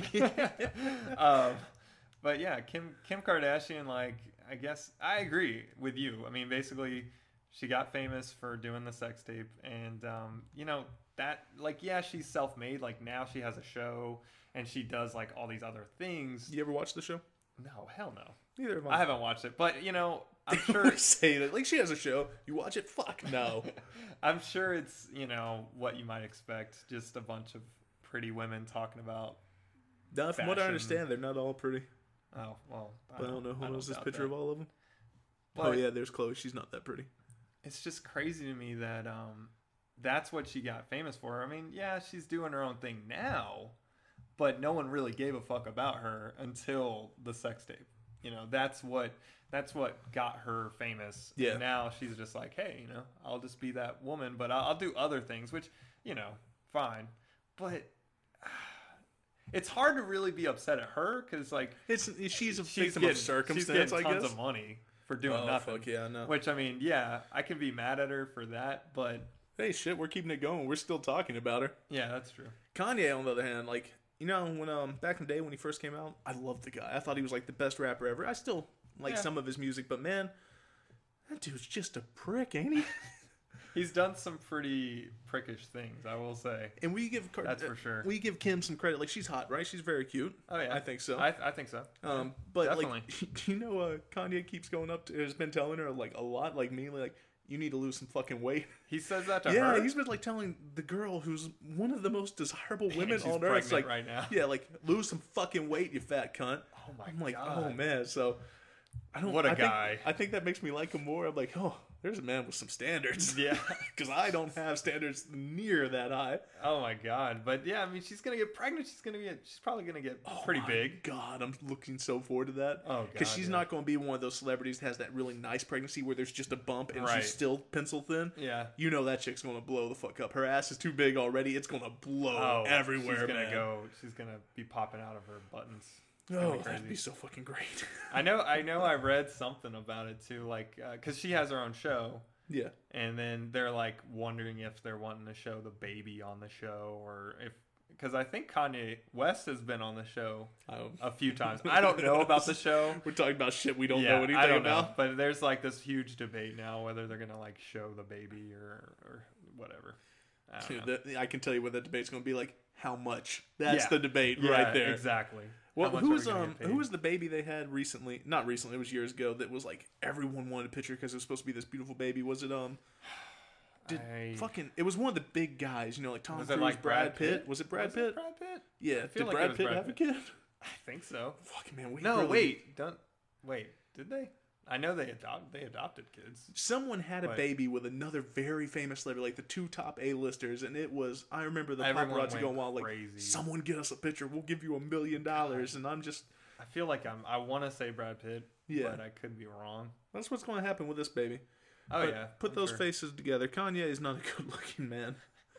um, but yeah, Kim Kim Kardashian, like, I guess I agree with you. I mean, basically, she got famous for doing the sex tape, and um, you know that, like, yeah, she's self-made. Like now, she has a show, and she does like all these other things. You ever watch the show? No, hell no. Neither have I haven't watched it, but you know, I'm sure. say that like she has a show. You watch it? Fuck no. I'm sure it's, you know, what you might expect. Just a bunch of pretty women talking about. No, from what I Fashion. understand, they're not all pretty. Oh well, But I don't know who knows this doubt picture that. of all of them. But Oh yeah, there's Chloe. She's not that pretty. it's just crazy to me that um, that's what she got famous for. I mean, yeah, she's doing her own thing now, but no one really gave a fuck about her until the sex tape. You know, that's what that's what got her famous. Yeah. And now she's just like, hey, you know, I'll just be that woman, but I'll, I'll do other things, which, you know, fine. But it's hard to really be upset at her because, like, It's she's a she's victim getting, of circumstance, she's getting I tons guess. of money for doing Oh, nothing. fuck yeah, no. Which, I mean, yeah, I can be mad at her for that, but Hey, shit, we're keeping it going. We're still talking about her. yeah, that's true. Kanye, on the other hand, like, you know, when um back in the day when he first came out, I loved the guy. I thought he was like the best rapper ever. I still like Yeah. some of his music, but man, that dude's just a prick, ain't he? He's done some pretty prickish things, I will say. And we give Car- That's for sure. We give Kim some credit. Like, she's hot, right? She's very cute. Oh yeah, I think so. I, I think so. Um, but Definitely. like, do you know, uh, Kanye keeps going up to, has been telling her like a lot, like mainly like, you need to lose some fucking weight. He says that to Yeah, her. he's been like telling the girl who's one of the most desirable women she's on earth, it's pregnant like, right now. yeah, like lose some fucking weight, you fat cunt. Oh my I'm like, God. oh man, so I don't. What a I think- guy. I think that makes me like him more. I'm like, oh, there's a man with some standards. Yeah. Because I don't have standards near that high. Oh my god. But yeah, I mean, she's gonna get pregnant. She's gonna get. She's probably gonna get Oh pretty my big. God, I'm looking so forward to that. Oh, because God, she's yeah. not going to be one of those celebrities that has that really nice pregnancy where there's just a bump and Right. she's still pencil thin. Yeah. You know that chick's going to blow the fuck up. Her ass is too big already. It's going to blow Oh, everywhere. She's gonna man. go. She's gonna be popping out of her buttons. It's Oh, gonna be that'd crazy. be so fucking great. I know. I know. I read something about it too. Like, because she has her own show. Yeah. And then they're like wondering if they're wanting to show the baby on the show or if because I think Kanye West has been on the show I don't, a few times. I don't know about the show. We're talking about shit we don't yeah, know anything I don't about. know. But there's like this huge debate now whether they're gonna like show the baby or or whatever. I don't know. Dude, that, I can tell you what that debate's going to be like. How much? That's Yeah. the debate Yeah, right there. Exactly. Well, How much who are we was gonna um get paid? who was the baby they had recently? Not recently, it was years ago. That was like everyone wanted a picture because it was supposed to be this beautiful baby. Was it um? Did I- fucking it was one of the big guys, you know, like Tom Was Cruise, it like Brad, Brad Pitt? Pitt? Was it Brad Was Pitt? it Brad Pitt? Yeah. feel Did like it Brad was Pitt Brad have Pitt. a kid? I think so. Fucking man, we No, really- wait. Don't wait. Did they? I know they adopt they adopted kids. Someone had a But- baby with another very famous celebrity, like the two top A-listers, and it was. I remember the Everyone paparazzi went going wild, like, crazy. "Someone get us a picture. We'll give you a million dollars." And I'm just, I feel like I'm. I want to say Brad Pitt, Yeah. but I could be wrong. that's what's going to happen with this baby. Oh But yeah, put I'm those sure. faces together. Kanye is not a good-looking man.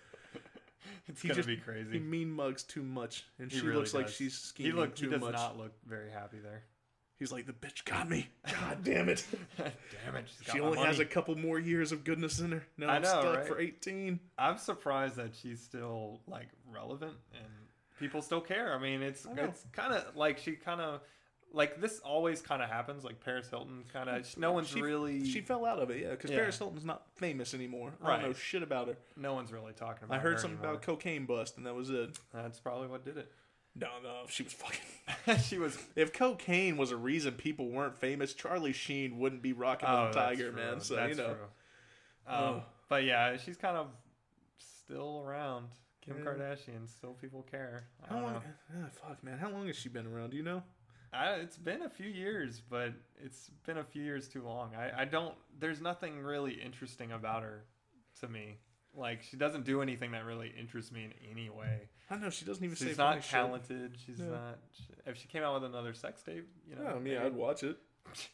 It's he gonna just- be He crazy. mean mugs too much, and He she really looks like does. she's He scheming look. too He does much. not look very happy there. He's like, the bitch got me. God damn it. Damn it! She's got She my only has money. a couple more years of goodness in her. Now I I'm know, stuck right? for eighteen. I'm surprised that she's still like relevant and people still care. I mean, it's I know. it's kind of like she kind of like this always kind of happens. Like Paris Hilton, kind of no one's She- really She fell out of it, yeah, because Yeah. Paris Hilton's not famous anymore. I don't know Right. shit about her. no one's really talking about. I heard her something anymore. about cocaine bust, and that was it. That's probably what did it. No, no, she was fucking. She was. If cocaine was a reason people weren't famous, Charlie Sheen wouldn't be rocking Oh, on that's Tiger, true. man. So That's you know, true. Um, Oh. But yeah, she's kind of still around. Kim Yeah. Kardashian, still people care. I how don't long? know. Ah, fuck, man, how long has she been around? Do you know? I, it's been a few years, but it's been a few years too long. I, I don't. There's nothing really interesting about her to me. Like she doesn't do anything that really interests me in any way. I know she doesn't even say She's funny not shit. talented. She's Yeah. not. If she came out with another sex tape, you know. Yeah, I mean, maybe. I'd watch it.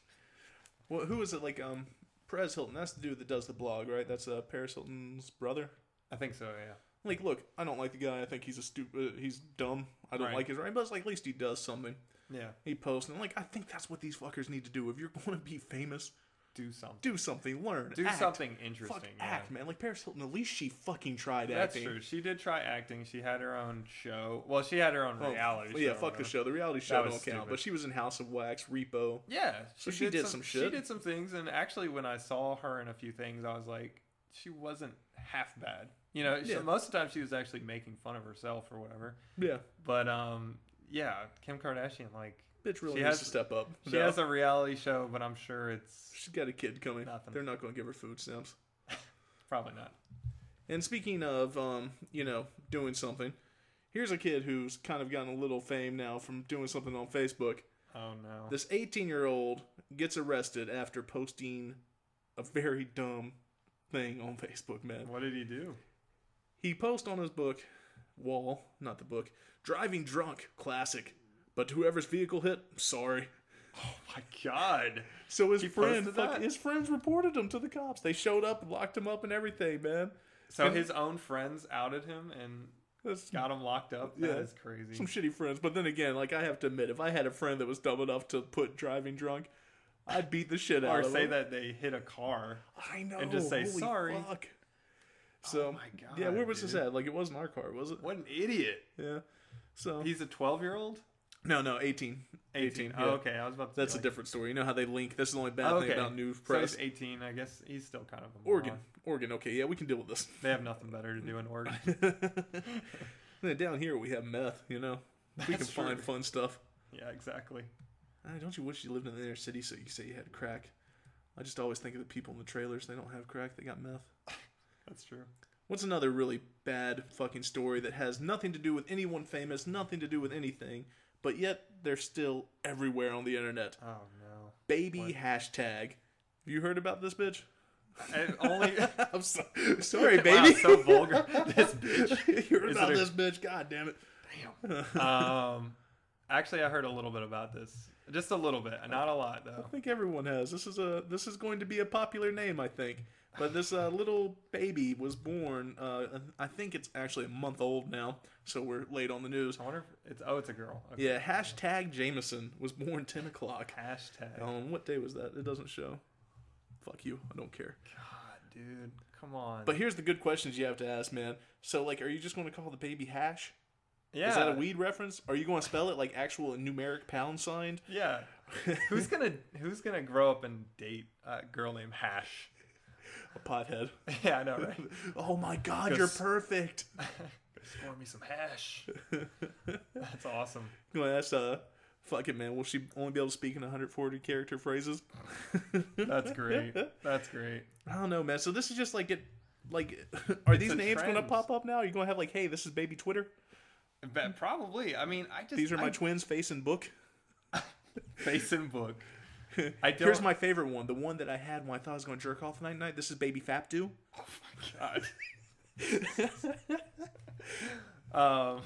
Well, who is it? Like, um, Perez Hilton. That's the dude that does the blog, right? That's uh, Paris Hilton's brother. I think so. Yeah. Like, look, I don't like the guy. I think he's a stupid. He's dumb. I don't Right. like his writing, but it's like at least he does something. Yeah. He posts, and like, I think that's what these fuckers need to do. If you're going to be famous, Do something. do something, learn, Do act. something Fuck, interesting. yeah. act, man. Like Paris Hilton, at least she fucking tried That's acting. true. She did try acting. She had her own show. Well, she had her own Oh, reality well, show. yeah, fuck the uh, show. The reality show That don't was count. stupid. But she was in House of Wax, Repo. Yeah, So she did some shit. She did some things, and actually, when I saw her in a few things, I was like, she wasn't half bad. You know, she, Yeah. most of the time she was actually making fun of herself or whatever. Yeah, But um, yeah, Kim Kardashian, like, bitch really She needs has- to step up. she No. has a reality show, but I'm sure it's She's got a kid coming. Nothing. They're not going to give her food stamps. probably not. And speaking of, um, you know, doing something, here's a kid who's kind of gotten a little fame now from doing something on Facebook. Oh no. This eighteen-year-old gets arrested after posting a very dumb thing on Facebook, man. What did he do? He posted on his book, wall, not the book. Driving drunk, classic. But whoever's vehicle hit, sorry. Oh my god. So his He friend, posted fuck, that? his friends reported him to the cops. They showed up and locked him up and everything, man. So And his own friends outed him and that's got him locked up? That Yeah. is crazy. some shitty friends. But then again, like I have to admit, if I had a friend that was dumb enough to put driving drunk, I'd beat the shit out Or of say him. that they hit a car. I know. and just say, holy "Sorry." Fuck. So, Oh my god. yeah, where was dude. this at? Like, it wasn't our car, was it? What an idiot. Yeah. So, He's a twelve-year-old? no, no, eighteen. eighteen. yeah. Oh, okay. I was about to That's be a like, different story. You know how they link? That's the only bad Oh, thing okay. about new So press. he's eighteen. I guess he's still kind of a Oregon. moron. Oregon, okay, yeah, we can deal with this. They have nothing better to do in Oregon. Then down here we have meth, you know? We can That's find true. fun stuff. Yeah, exactly. Ah, don't you wish you lived in the inner city so you could say you had crack? I just always think of the people in the trailers. They don't have crack. They got meth. That's true. What's another really bad fucking story that has nothing to do with anyone famous, nothing to do with anything, but yet they're still everywhere on the internet? Oh no. Baby What? hashtag. Have you heard about this bitch? I only I'm so, sorry, Wow, baby. so vulgar. This bitch. You heard Is about it a- this bitch? God damn it. Damn. Um, actually, I heard a little bit about this. Just a little bit, not a lot I though. think everyone has. This is a this is going to be a popular name, I think. But this uh, little baby was born. Uh, I think it's actually a month old now, so we're late on the news. I wonder if it's oh, it's a girl. Okay. Yeah, hashtag Jameson was born ten o'clock. Hashtag. Um, what day was that? It doesn't show. Fuck you. I don't care. God, dude, come on. But here's the good questions you have to ask, man. So, like, are you just going to call the baby hash? yeah, Is that a weed reference? Are you going to spell it like actual numeric pound signed? Yeah. Who's gonna Who's gonna grow up and date a girl named Hash? A pothead. Yeah, I know, right? Oh my God, Go you're s- perfect. Go score me some hash. That's awesome. You want to ask, uh, fuck it, man. Will she only be able to speak in one hundred forty character phrases? That's great. That's great. I don't know, man. So this is just like it. Like, are It's these a names going to trend. pop up now? Are you going to have like, hey, this is baby Twitter. But probably. I mean, I just These are my I, twins, face and book. face and book. I don't. Here's my favorite one. The one that I had when I thought I was going to jerk off night night. This is baby Fapdu. God. um.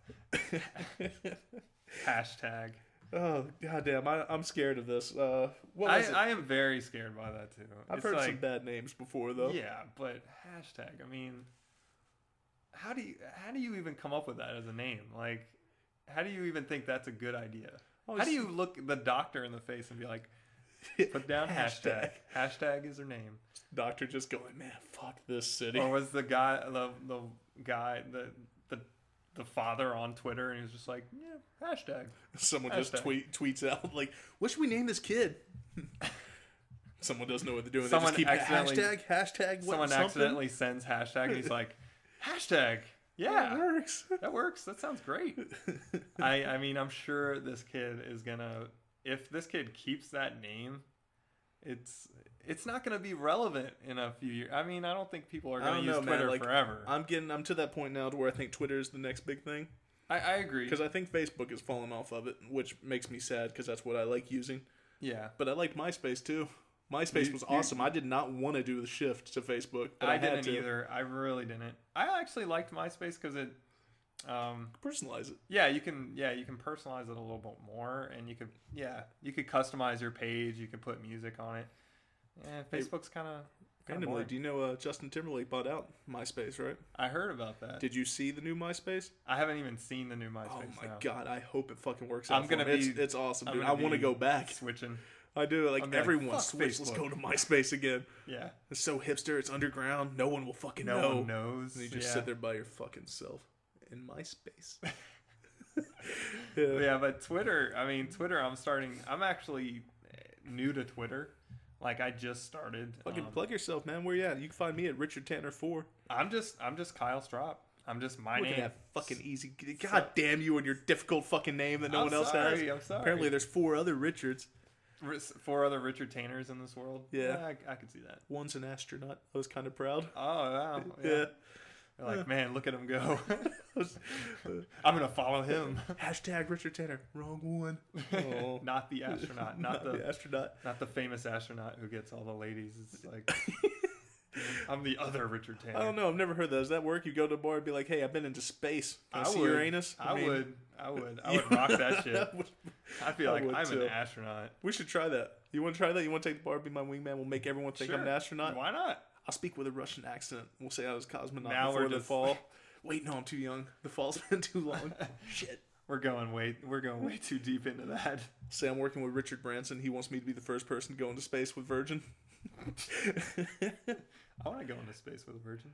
Hashtag. Oh goddamn! I, I'm scared of this. Uh, what I, was it? I am very scared by that too. I've It's heard like, some bad names before, though. yeah, but hashtag. I mean, how do you how do you even come up with that as a name? Like, how do you even think that's a good idea? Oh, How do it's- you look the doctor in the face and be like, put down hashtag? Hashtag is her name. Doctor just going, man, fuck this city. Or was the guy the the guy the the the father on Twitter and he was just like, yeah, hashtag. Someone just Hashtag. tweet tweets out like, "What should we name this kid?" Someone doesn't know what they're doing. Someone they just keep accidentally- hashtag hashtag. What, Someone something? accidentally sends hashtag and he's like, hashtag. That Yeah, works. that works. That sounds great. I I mean, I'm sure this kid is gonna. If this kid keeps that name, it's it's not gonna be relevant in a few years. I mean, I don't think people are I gonna don't use know, man. Twitter Like, forever. I'm getting. I'm to that point now to where I think Twitter is the next big thing I, I agree. because I think Facebook is falling off of it, which makes me sad because that's what I like using. Yeah, But I liked MySpace too. MySpace You- was you- awesome. I did not want to do the shift to Facebook, but I, I, had didn't to either. I really didn't. I actually liked MySpace because it. Um, personalize it. yeah, you can. Yeah, you can personalize it a little bit more, and you could. Yeah, you could customize your page. You could put music on it. Yeah, Facebook's kind of. Randomly, do you know uh, Justin Timberlake bought out MySpace, right? I heard about that. Did you see the new MySpace? I haven't even seen the new MySpace. Oh my now. god, I hope it fucking works out. I'm for gonna him. It's, be- it's awesome, I'm dude. I gonna want to be go back. Switching. I do. Like I'm like, everyone fuck switch. Let's Facebook. go to MySpace again. Yeah. It's so hipster. It's underground. No one will fucking No know. one knows. And you just yeah. sit there by your fucking self in MySpace. yeah. Yeah, but Twitter. I mean, Twitter. I'm starting. I'm actually new to Twitter. Like I just started. Fucking um, plug yourself, man. Where you at? You can find me at Richard Tanner four. I'm just. I'm just Kyle Strop. I'm just my Look at name. that fucking easy. God damn you and your difficult fucking name that no I'm one else sorry, has. I'm sorry. Apparently, there's four other Richards. Ri- Four other Richard Tanners in this world. Yeah. I, I could see that. One's an astronaut. I was kind of proud. Oh wow. Yeah. Yeah. They're like, man, look at him go. I'm gonna follow him. Hashtag Richard Tanner. Wrong one. Oh. Not the astronaut. Not, the, astronaut. not the famous astronaut who gets all the ladies. It's like I'm the other Richard Tanner. I don't know. I've never heard that. Does that work? You go to a bar and be like, "Hey, I've been into space. Can I, I see would, Uranus?" I, mean, would. I would. I would rock that shit. would- I'd be I like, would I'm too. an astronaut. We should try that. You want to try that? You want to take the bar, be my wingman? We'll make everyone think I'm an Sure. astronaut. Why not? I'll speak with a Russian accent. We'll say I was cosmonaut Now before we're the just- fall. Wait, no, I'm too young. The fall's been too long. Shit. We're going way. We're going way too deep into that. Say I'm working with Richard Branson. He wants me to be the first person to go into space with Virgin. I want to go into space with a virgin.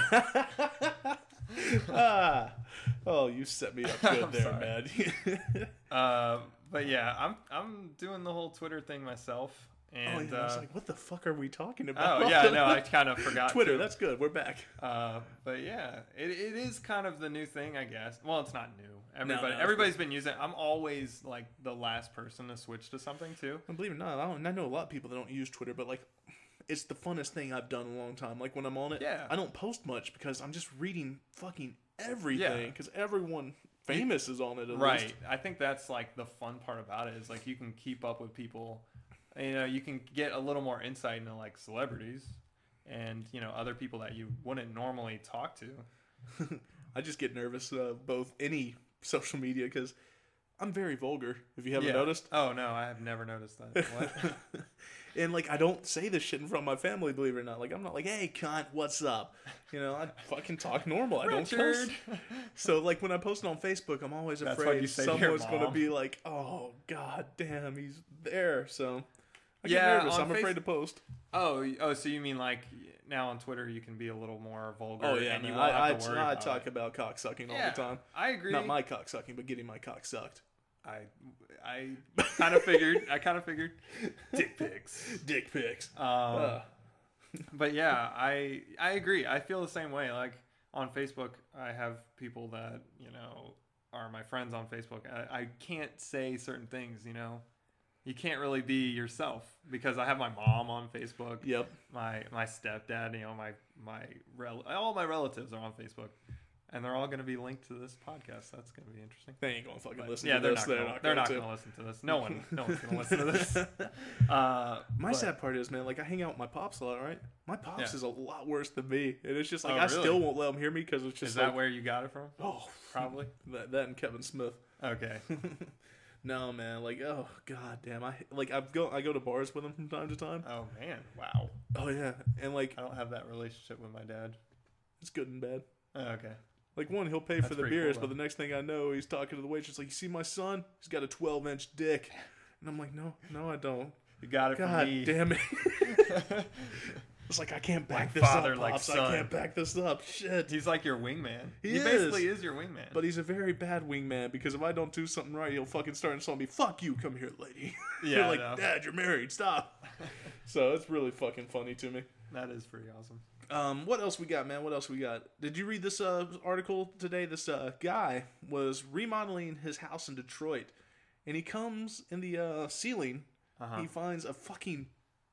ah, oh, you set me up good I'm there, sorry. man. Uh, but yeah, I'm I'm doing the whole Twitter thing myself, oh, and yeah, I was uh, like, what the fuck are we talking about? oh yeah, no, I kind of forgot. Twitter, to. that's good. We're back. Uh, but yeah, it, it is kind of the new thing, I guess. Well, it's not new. Everybody, no, it's everybody's been using it. I'm always like the last person to switch to something too. And believe it or not, I, don't, I know a lot of people that don't use Twitter, but like, it's the funnest thing I've done in a long time. Like when I'm on it, Yeah. I don't post much because I'm just reading fucking everything Yeah. because everyone famous is on it at Right. least. I think that's like the fun part about it is like you can keep up with people. You know, you can get a little more insight into like celebrities and you know other people that you wouldn't normally talk to. I just get nervous uh, both any social media because I'm very vulgar. If you haven't Yeah. noticed, Oh no, I have never noticed that. What? and like I don't say this shit in front of my family. Believe it or not, like I'm not like, "Hey, cunt, what's up?" You know, I fucking talk normal. I don't Richard. post. So like when I post it on Facebook, I'm always That's what afraid you say to your someone's going to mom. be like, "Oh god damn, he's there." So I Yeah, get nervous. on I'm afraid Face- to post. Oh, oh, so you mean like now on Twitter you can be a little more vulgar? Oh yeah, and you man. won't I, I, have to worry I about talk it. about cock sucking all Yeah, the time. I agree. Not my cock sucking, but getting my cock sucked. I, I kind of figured. I kind of figured. Dick pics. Dick pics. Um, Uh, But yeah, I I agree. I feel the same way. Like on Facebook, I have people that you know are my friends on Facebook. I, I can't say certain things. You know, you can't really be yourself because I have my mom on Facebook. yep. My my stepdad. You know, my my rel- all my relatives are on Facebook, and they're all going to be linked to this podcast. That's going to be interesting. They ain't gonna fucking But, listen yeah, to they're this. not. They're Gonna, not they're going not to. going to listen to this. No one. No one's going to listen to this. Uh, My but- sad part is, man, like I hang out with my pops a lot, right? My pops Yeah. is a lot worse than me, and it's just like Oh, I really? still won't let them hear me because it's just Is like, that where you got it from? oh, Probably. that, that and Kevin Smith. Okay. No, man, like oh god damn, I like I go I go to bars with him from time to time. Oh man, wow. Oh yeah, and like I don't have that relationship with my dad. it's good and bad. Oh, okay. Like one, he'll pay That's for the pretty cool, beers, though. but the next thing I know, he's talking to the waitress like, "You see my son? He's got a twelve inch dick," and I'm like, "No, no, I don't." You got it God from me. damn it! It's like I can't back Like this father, up, like pops. I son. can't back this up. Shit. He's like your wingman. He He, is. basically is your wingman. But he's a very bad wingman because if I don't do something right, he'll fucking start insulting me. Fuck you, come here, lady. Yeah, You're I like, know. Dad, you're married. Stop. So it's really fucking funny to me. that is pretty awesome. Um, what else we got, man? What else we got? Did you read this uh, article today? This uh, guy was remodeling his house in Detroit, and he comes in the uh, ceiling. Uh-huh. He finds a fucking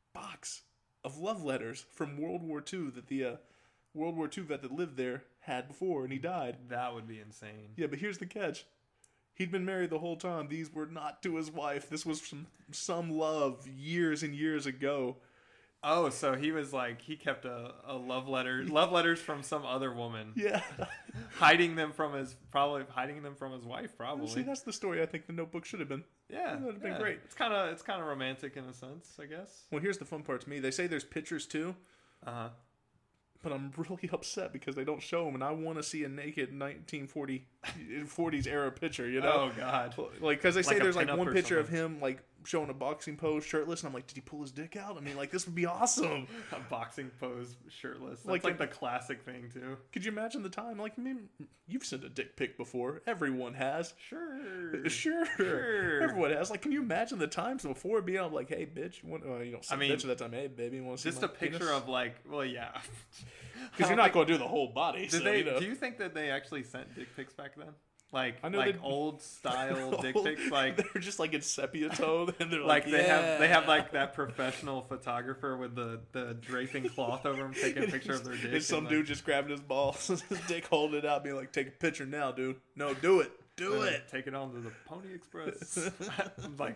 box of love letters from World War Two that the uh, World War Two vet that lived there had before, and he died. That would be insane. Yeah, but here's the catch. He'd been married the whole time. These were not to his wife. This was some some love years and years ago. Oh, so he was like he kept a, a love letter, love letters from some other woman, Yeah. hiding them from his probably hiding them from his wife, probably. See, that's the story I think the Notebook should have been. yeah, that would've been yeah. great. It's kind of it's kind of romantic in a sense, I guess. Well, here's the fun part to me. They say there's pictures too, Uh huh. but I'm really upset because they don't show them, and I want to see a naked nineteen forty, forties era picture, you know? Oh God. Like, because they say Like a there's like pinup one or picture of something. him, like, showing a boxing pose shirtless, and I'm like, did he pull his dick out? I mean, like, this would be awesome. A boxing pose, shirtless. That's Like like, the- the classic thing too. Could you imagine the time? Like, I mean, you've sent a dick pic before. Everyone has. Sure. Sure. Sure. Everyone has. Like, can you imagine the times before being all like, hey, bitch, you want, uh, you don't say I mean, bitch at that time. Hey, baby, you want to see Just my a picture of like, well, yeah. Because you're not going to do the whole body. Did so, they? you know. Do you think that they actually sent dick pics back then? Like, I know like they- old style dick pics, like. they're just like in sepia tone, and they're Like like, they yeah. have, they have like that professional photographer with the, the draping cloth over him, taking a And picture of he's- their dick. And some and, dude like, just grabbing his balls, his dick, holding it out, being like, "Take a picture now, dude. No, do it, do and then it." Take it on to the Pony Express. I'm like,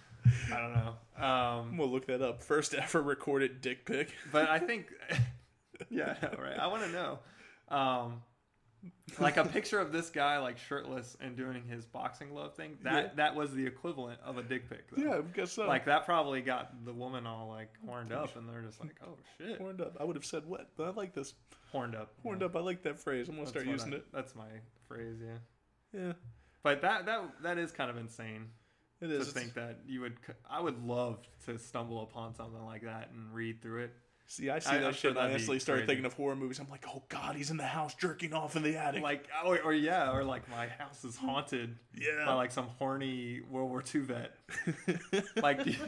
I don't know. Um, We'll look that up. First ever recorded dick pic. but I think Yeah, I know, right? I want to know. Um, like a picture of this guy like shirtless and doing his boxing glove thing. That Yeah. that was the equivalent of a dick pic. Though. Yeah, I guess so. Like that probably got the woman all like horned up, and they're just like, "Oh shit, horned up. I would have said wet, but I like this. horned up." Horned yeah. up. I like that phrase. I'm gonna That's start what using I- it. That's my phrase, yeah. Yeah, But that that that is kind of insane it to is. It's- think that you would. c- I would love to stumble upon something like that and read through it. See, I see I- that I'm shit sure and I that'd be instantly started crazy. thinking of horror movies. I'm like, oh god, he's in the house jerking off in the attic. Like, or, or yeah, or like my house is haunted yeah. by like some horny World War Two vet. Like, he's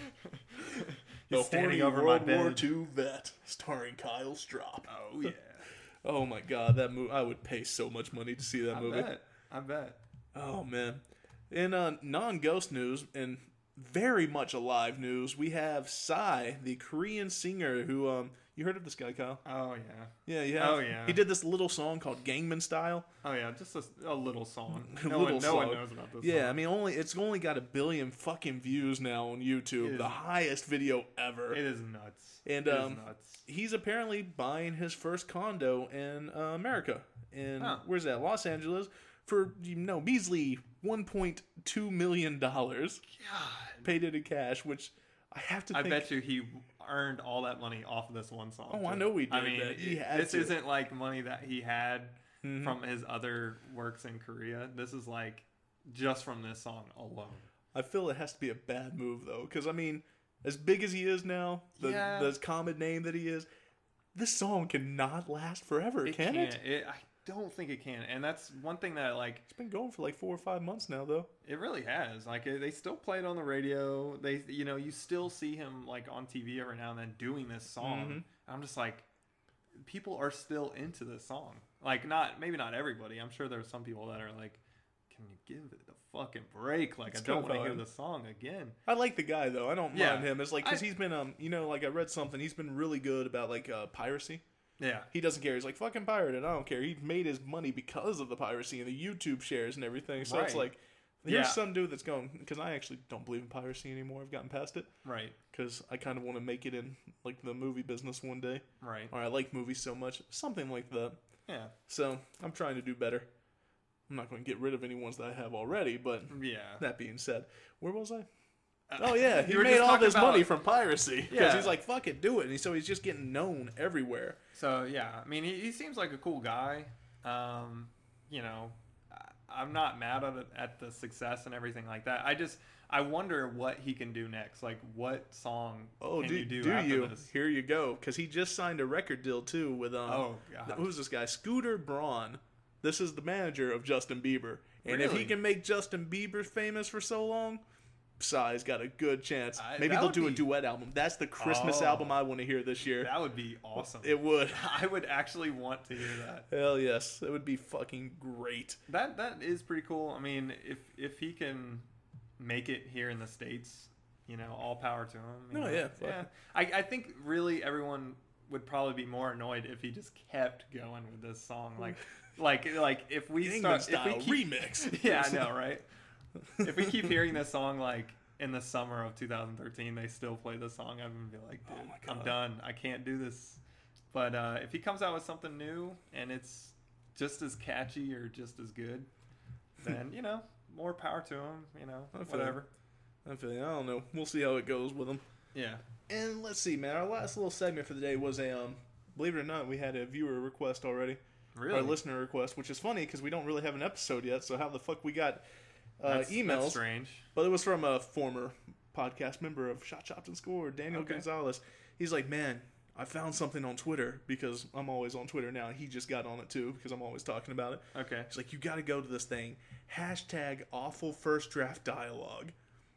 the standing horny over World my bed. War Two vet, starring Kyle Strop. Oh yeah, Oh my god, that movie! I would pay so much money to see that I movie. bet. I bet. Oh man. In uh, non-ghost news and very much alive news, we have Psy, the Korean singer who um you heard of this guy, Kyle? Oh yeah. Yeah, yeah. Oh, yeah. He did this little song called Gangnam Style. Oh yeah. Just a, a little song. A No, little one, no one song. knows about this. Yeah, I song. mean only it's only got a billion fucking views now on YouTube, It the is- highest video ever. it is nuts. And, it um, is nuts. He's apparently buying his first condo in uh, America. In Huh. where's that? Los Angeles for you know measly one point two million dollars. God. Paid it in cash, which I have to I think. bet you he earned all that money off of this one song. Oh, I too. know he I did mean, that. He it- had this to. isn't like money that he had Mhm. from his other works in Korea. This is like just from this song alone. I feel it has to be a bad move though, because I mean, as big as he is now, the Yeah. the common name that he is, this song cannot last forever, It can can't. it? It, I don't think it can. And that's one thing that like It's been going for like four or five months now, though. it really has. Like it- they still play it on the radio. They you know you still see him like on T V every now and then doing this song. Mhm. I'm just like, people are still into this song. Like not maybe not everybody. I'm sure there's some people that are like, can you give it a fucking break? Like It's I don't kinda want to hear fine. the song again. I like the guy though. I don't Yeah. mind him. It's like because I- he's been um you know like I read something. He's been really good about like uh, piracy. Yeah. He doesn't care. He's like fucking pirate it. I don't care. He made his money because of the piracy and the YouTube shares and everything. So it's Right. like here's Yeah. some dude that's going because I actually don't believe in piracy anymore. I've gotten past it Right. because I kind of want to make it in like the movie business one day. Right. Or I like movies so much, something like that. Yeah. So I'm trying to do better. I'm not going to get rid of any ones that I have already, but Yeah. that being said, where was I? Uh, Oh yeah, he you were made just all talking this about- money from piracy because Yeah. he's like, "Fuck it, do it." And so he's just getting known everywhere. So yeah, I mean, he, he seems like a cool guy. Um, you know, I- I'm not mad at it, at the success and everything like that. I just I wonder what he can do next. Like, what song Oh, can do you do, do after you? this? Here you go, because he just signed a record deal too with um. Oh god, Who's this guy? Scooter Braun. This is the manager of Justin Bieber, and if he Really? can make Justin Bieber famous for so long, Psy's got a good chance. I- Maybe that they'll would do a be- duet album. That's the Christmas Oh. album I want to hear this year. that would be awesome. It would. I would actually want to hear that. Hell yes, it would be fucking great. That that is pretty cool. I mean, if if he can make it here in the States, you know, all power to him. you No, know. yeah, fuck yeah. it. I I think really everyone would probably be more annoyed if he just kept going with this song. Like like like if we Gangnam start Style if we keep, remix. Yeah, I know, right? If we keep hearing this song like in the summer of two thousand thirteen, they still play this song, I'm gonna be like, dude, Oh my I'm God. done. I can't do this. But uh, if he comes out with something new and it's just as catchy or just as good, then you know, more power to him. You know, I feel whatever. I feel you. I don't know. We'll see how it goes with him. Yeah. And let's see, man. Our last little segment for the day was a um. Believe it or not, we had a viewer request already. Really. Our listener request, which is funny because we don't really have an episode yet. So how the fuck we got uh, That's, emails? That's strange. But it was from a former podcast member of Shot Chopped and Scored, Daniel Okay. Gonzalez. He's like, man, I found something on Twitter because I'm always on Twitter now. He just got on it too because I'm always talking about it. Okay. He's like, you got to go to this thing. Hashtag awful first draft dialogue.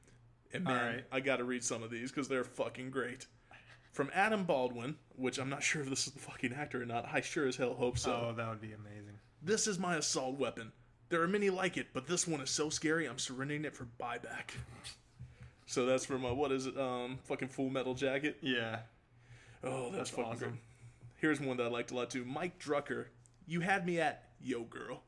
And man, Alright. I got to read some of these because they're fucking great. From Adam Baldwin, which I'm not sure if this is the fucking actor or not. I sure as hell hope so. Oh, that would be amazing. This is my assault weapon. There are many like it, but this one is so scary I'm surrendering it for buyback. So that's from, uh, what is it, um, fucking Full Metal Jacket? Yeah. Oh, that's, That's fucking awesome. great. Here's one that I liked a lot too. Mike Drucker, you had me at yo girl.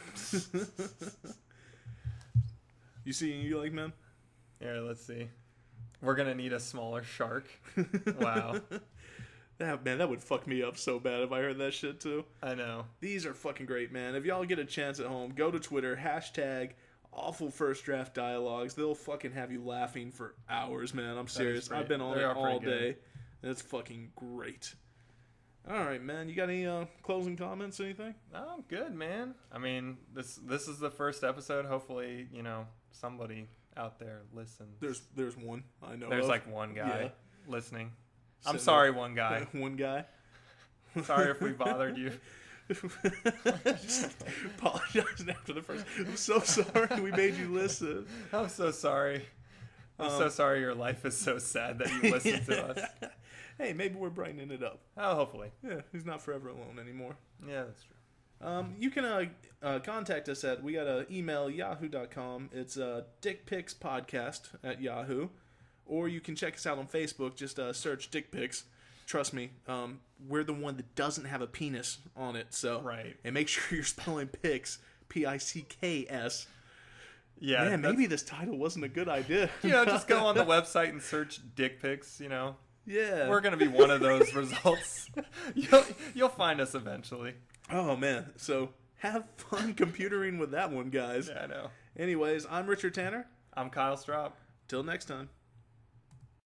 You see you like, man? Here, let's see. We're gonna need a smaller shark. Wow. That man, that would fuck me up so bad if I heard that shit too. I know. These are fucking great, man. If y'all get a chance at home, go to Twitter, hashtag awful first draft dialogues. They'll fucking have you laughing for hours, man. I'm serious. I've been on They it are all pretty good. day. And it's fucking great. All right, man. You got any uh, closing comments, anything? No, I'm good, man. I mean, this this is the first episode. Hopefully, you know, somebody out there listens. There's there's one I know There's of. like one guy Yeah. listening. I'm Sitting sorry, there. one guy. One guy. Sorry if we bothered you. Just apologizing after the first. I'm so sorry we made you listen. I'm so sorry. I'm Um, so sorry your life is so sad that you listen to us. Hey, maybe we're brightening it up. Oh, hopefully. Yeah, he's not forever alone anymore. Yeah, that's true. Um, you can uh, uh, contact us at, we got an email, yahoo dot com. It's uh, Dick Pics Podcast at Yahoo. Or you can check us out on Facebook. Just uh, search Dick Pics. Trust me, um, we're the one that doesn't have a penis on it. So, Right. And make sure you're spelling pics, P I C K S. Yeah. Man, that's- maybe this title wasn't a good idea. You know, just go on the website and search dick pics, you know. Yeah. We're going to be one of those results. You'll, you'll find us eventually. Oh, man. So, have fun computering with that one, guys. Yeah, I know. Anyways, I'm Richard Tanner. I'm Kyle Straub. Till next time.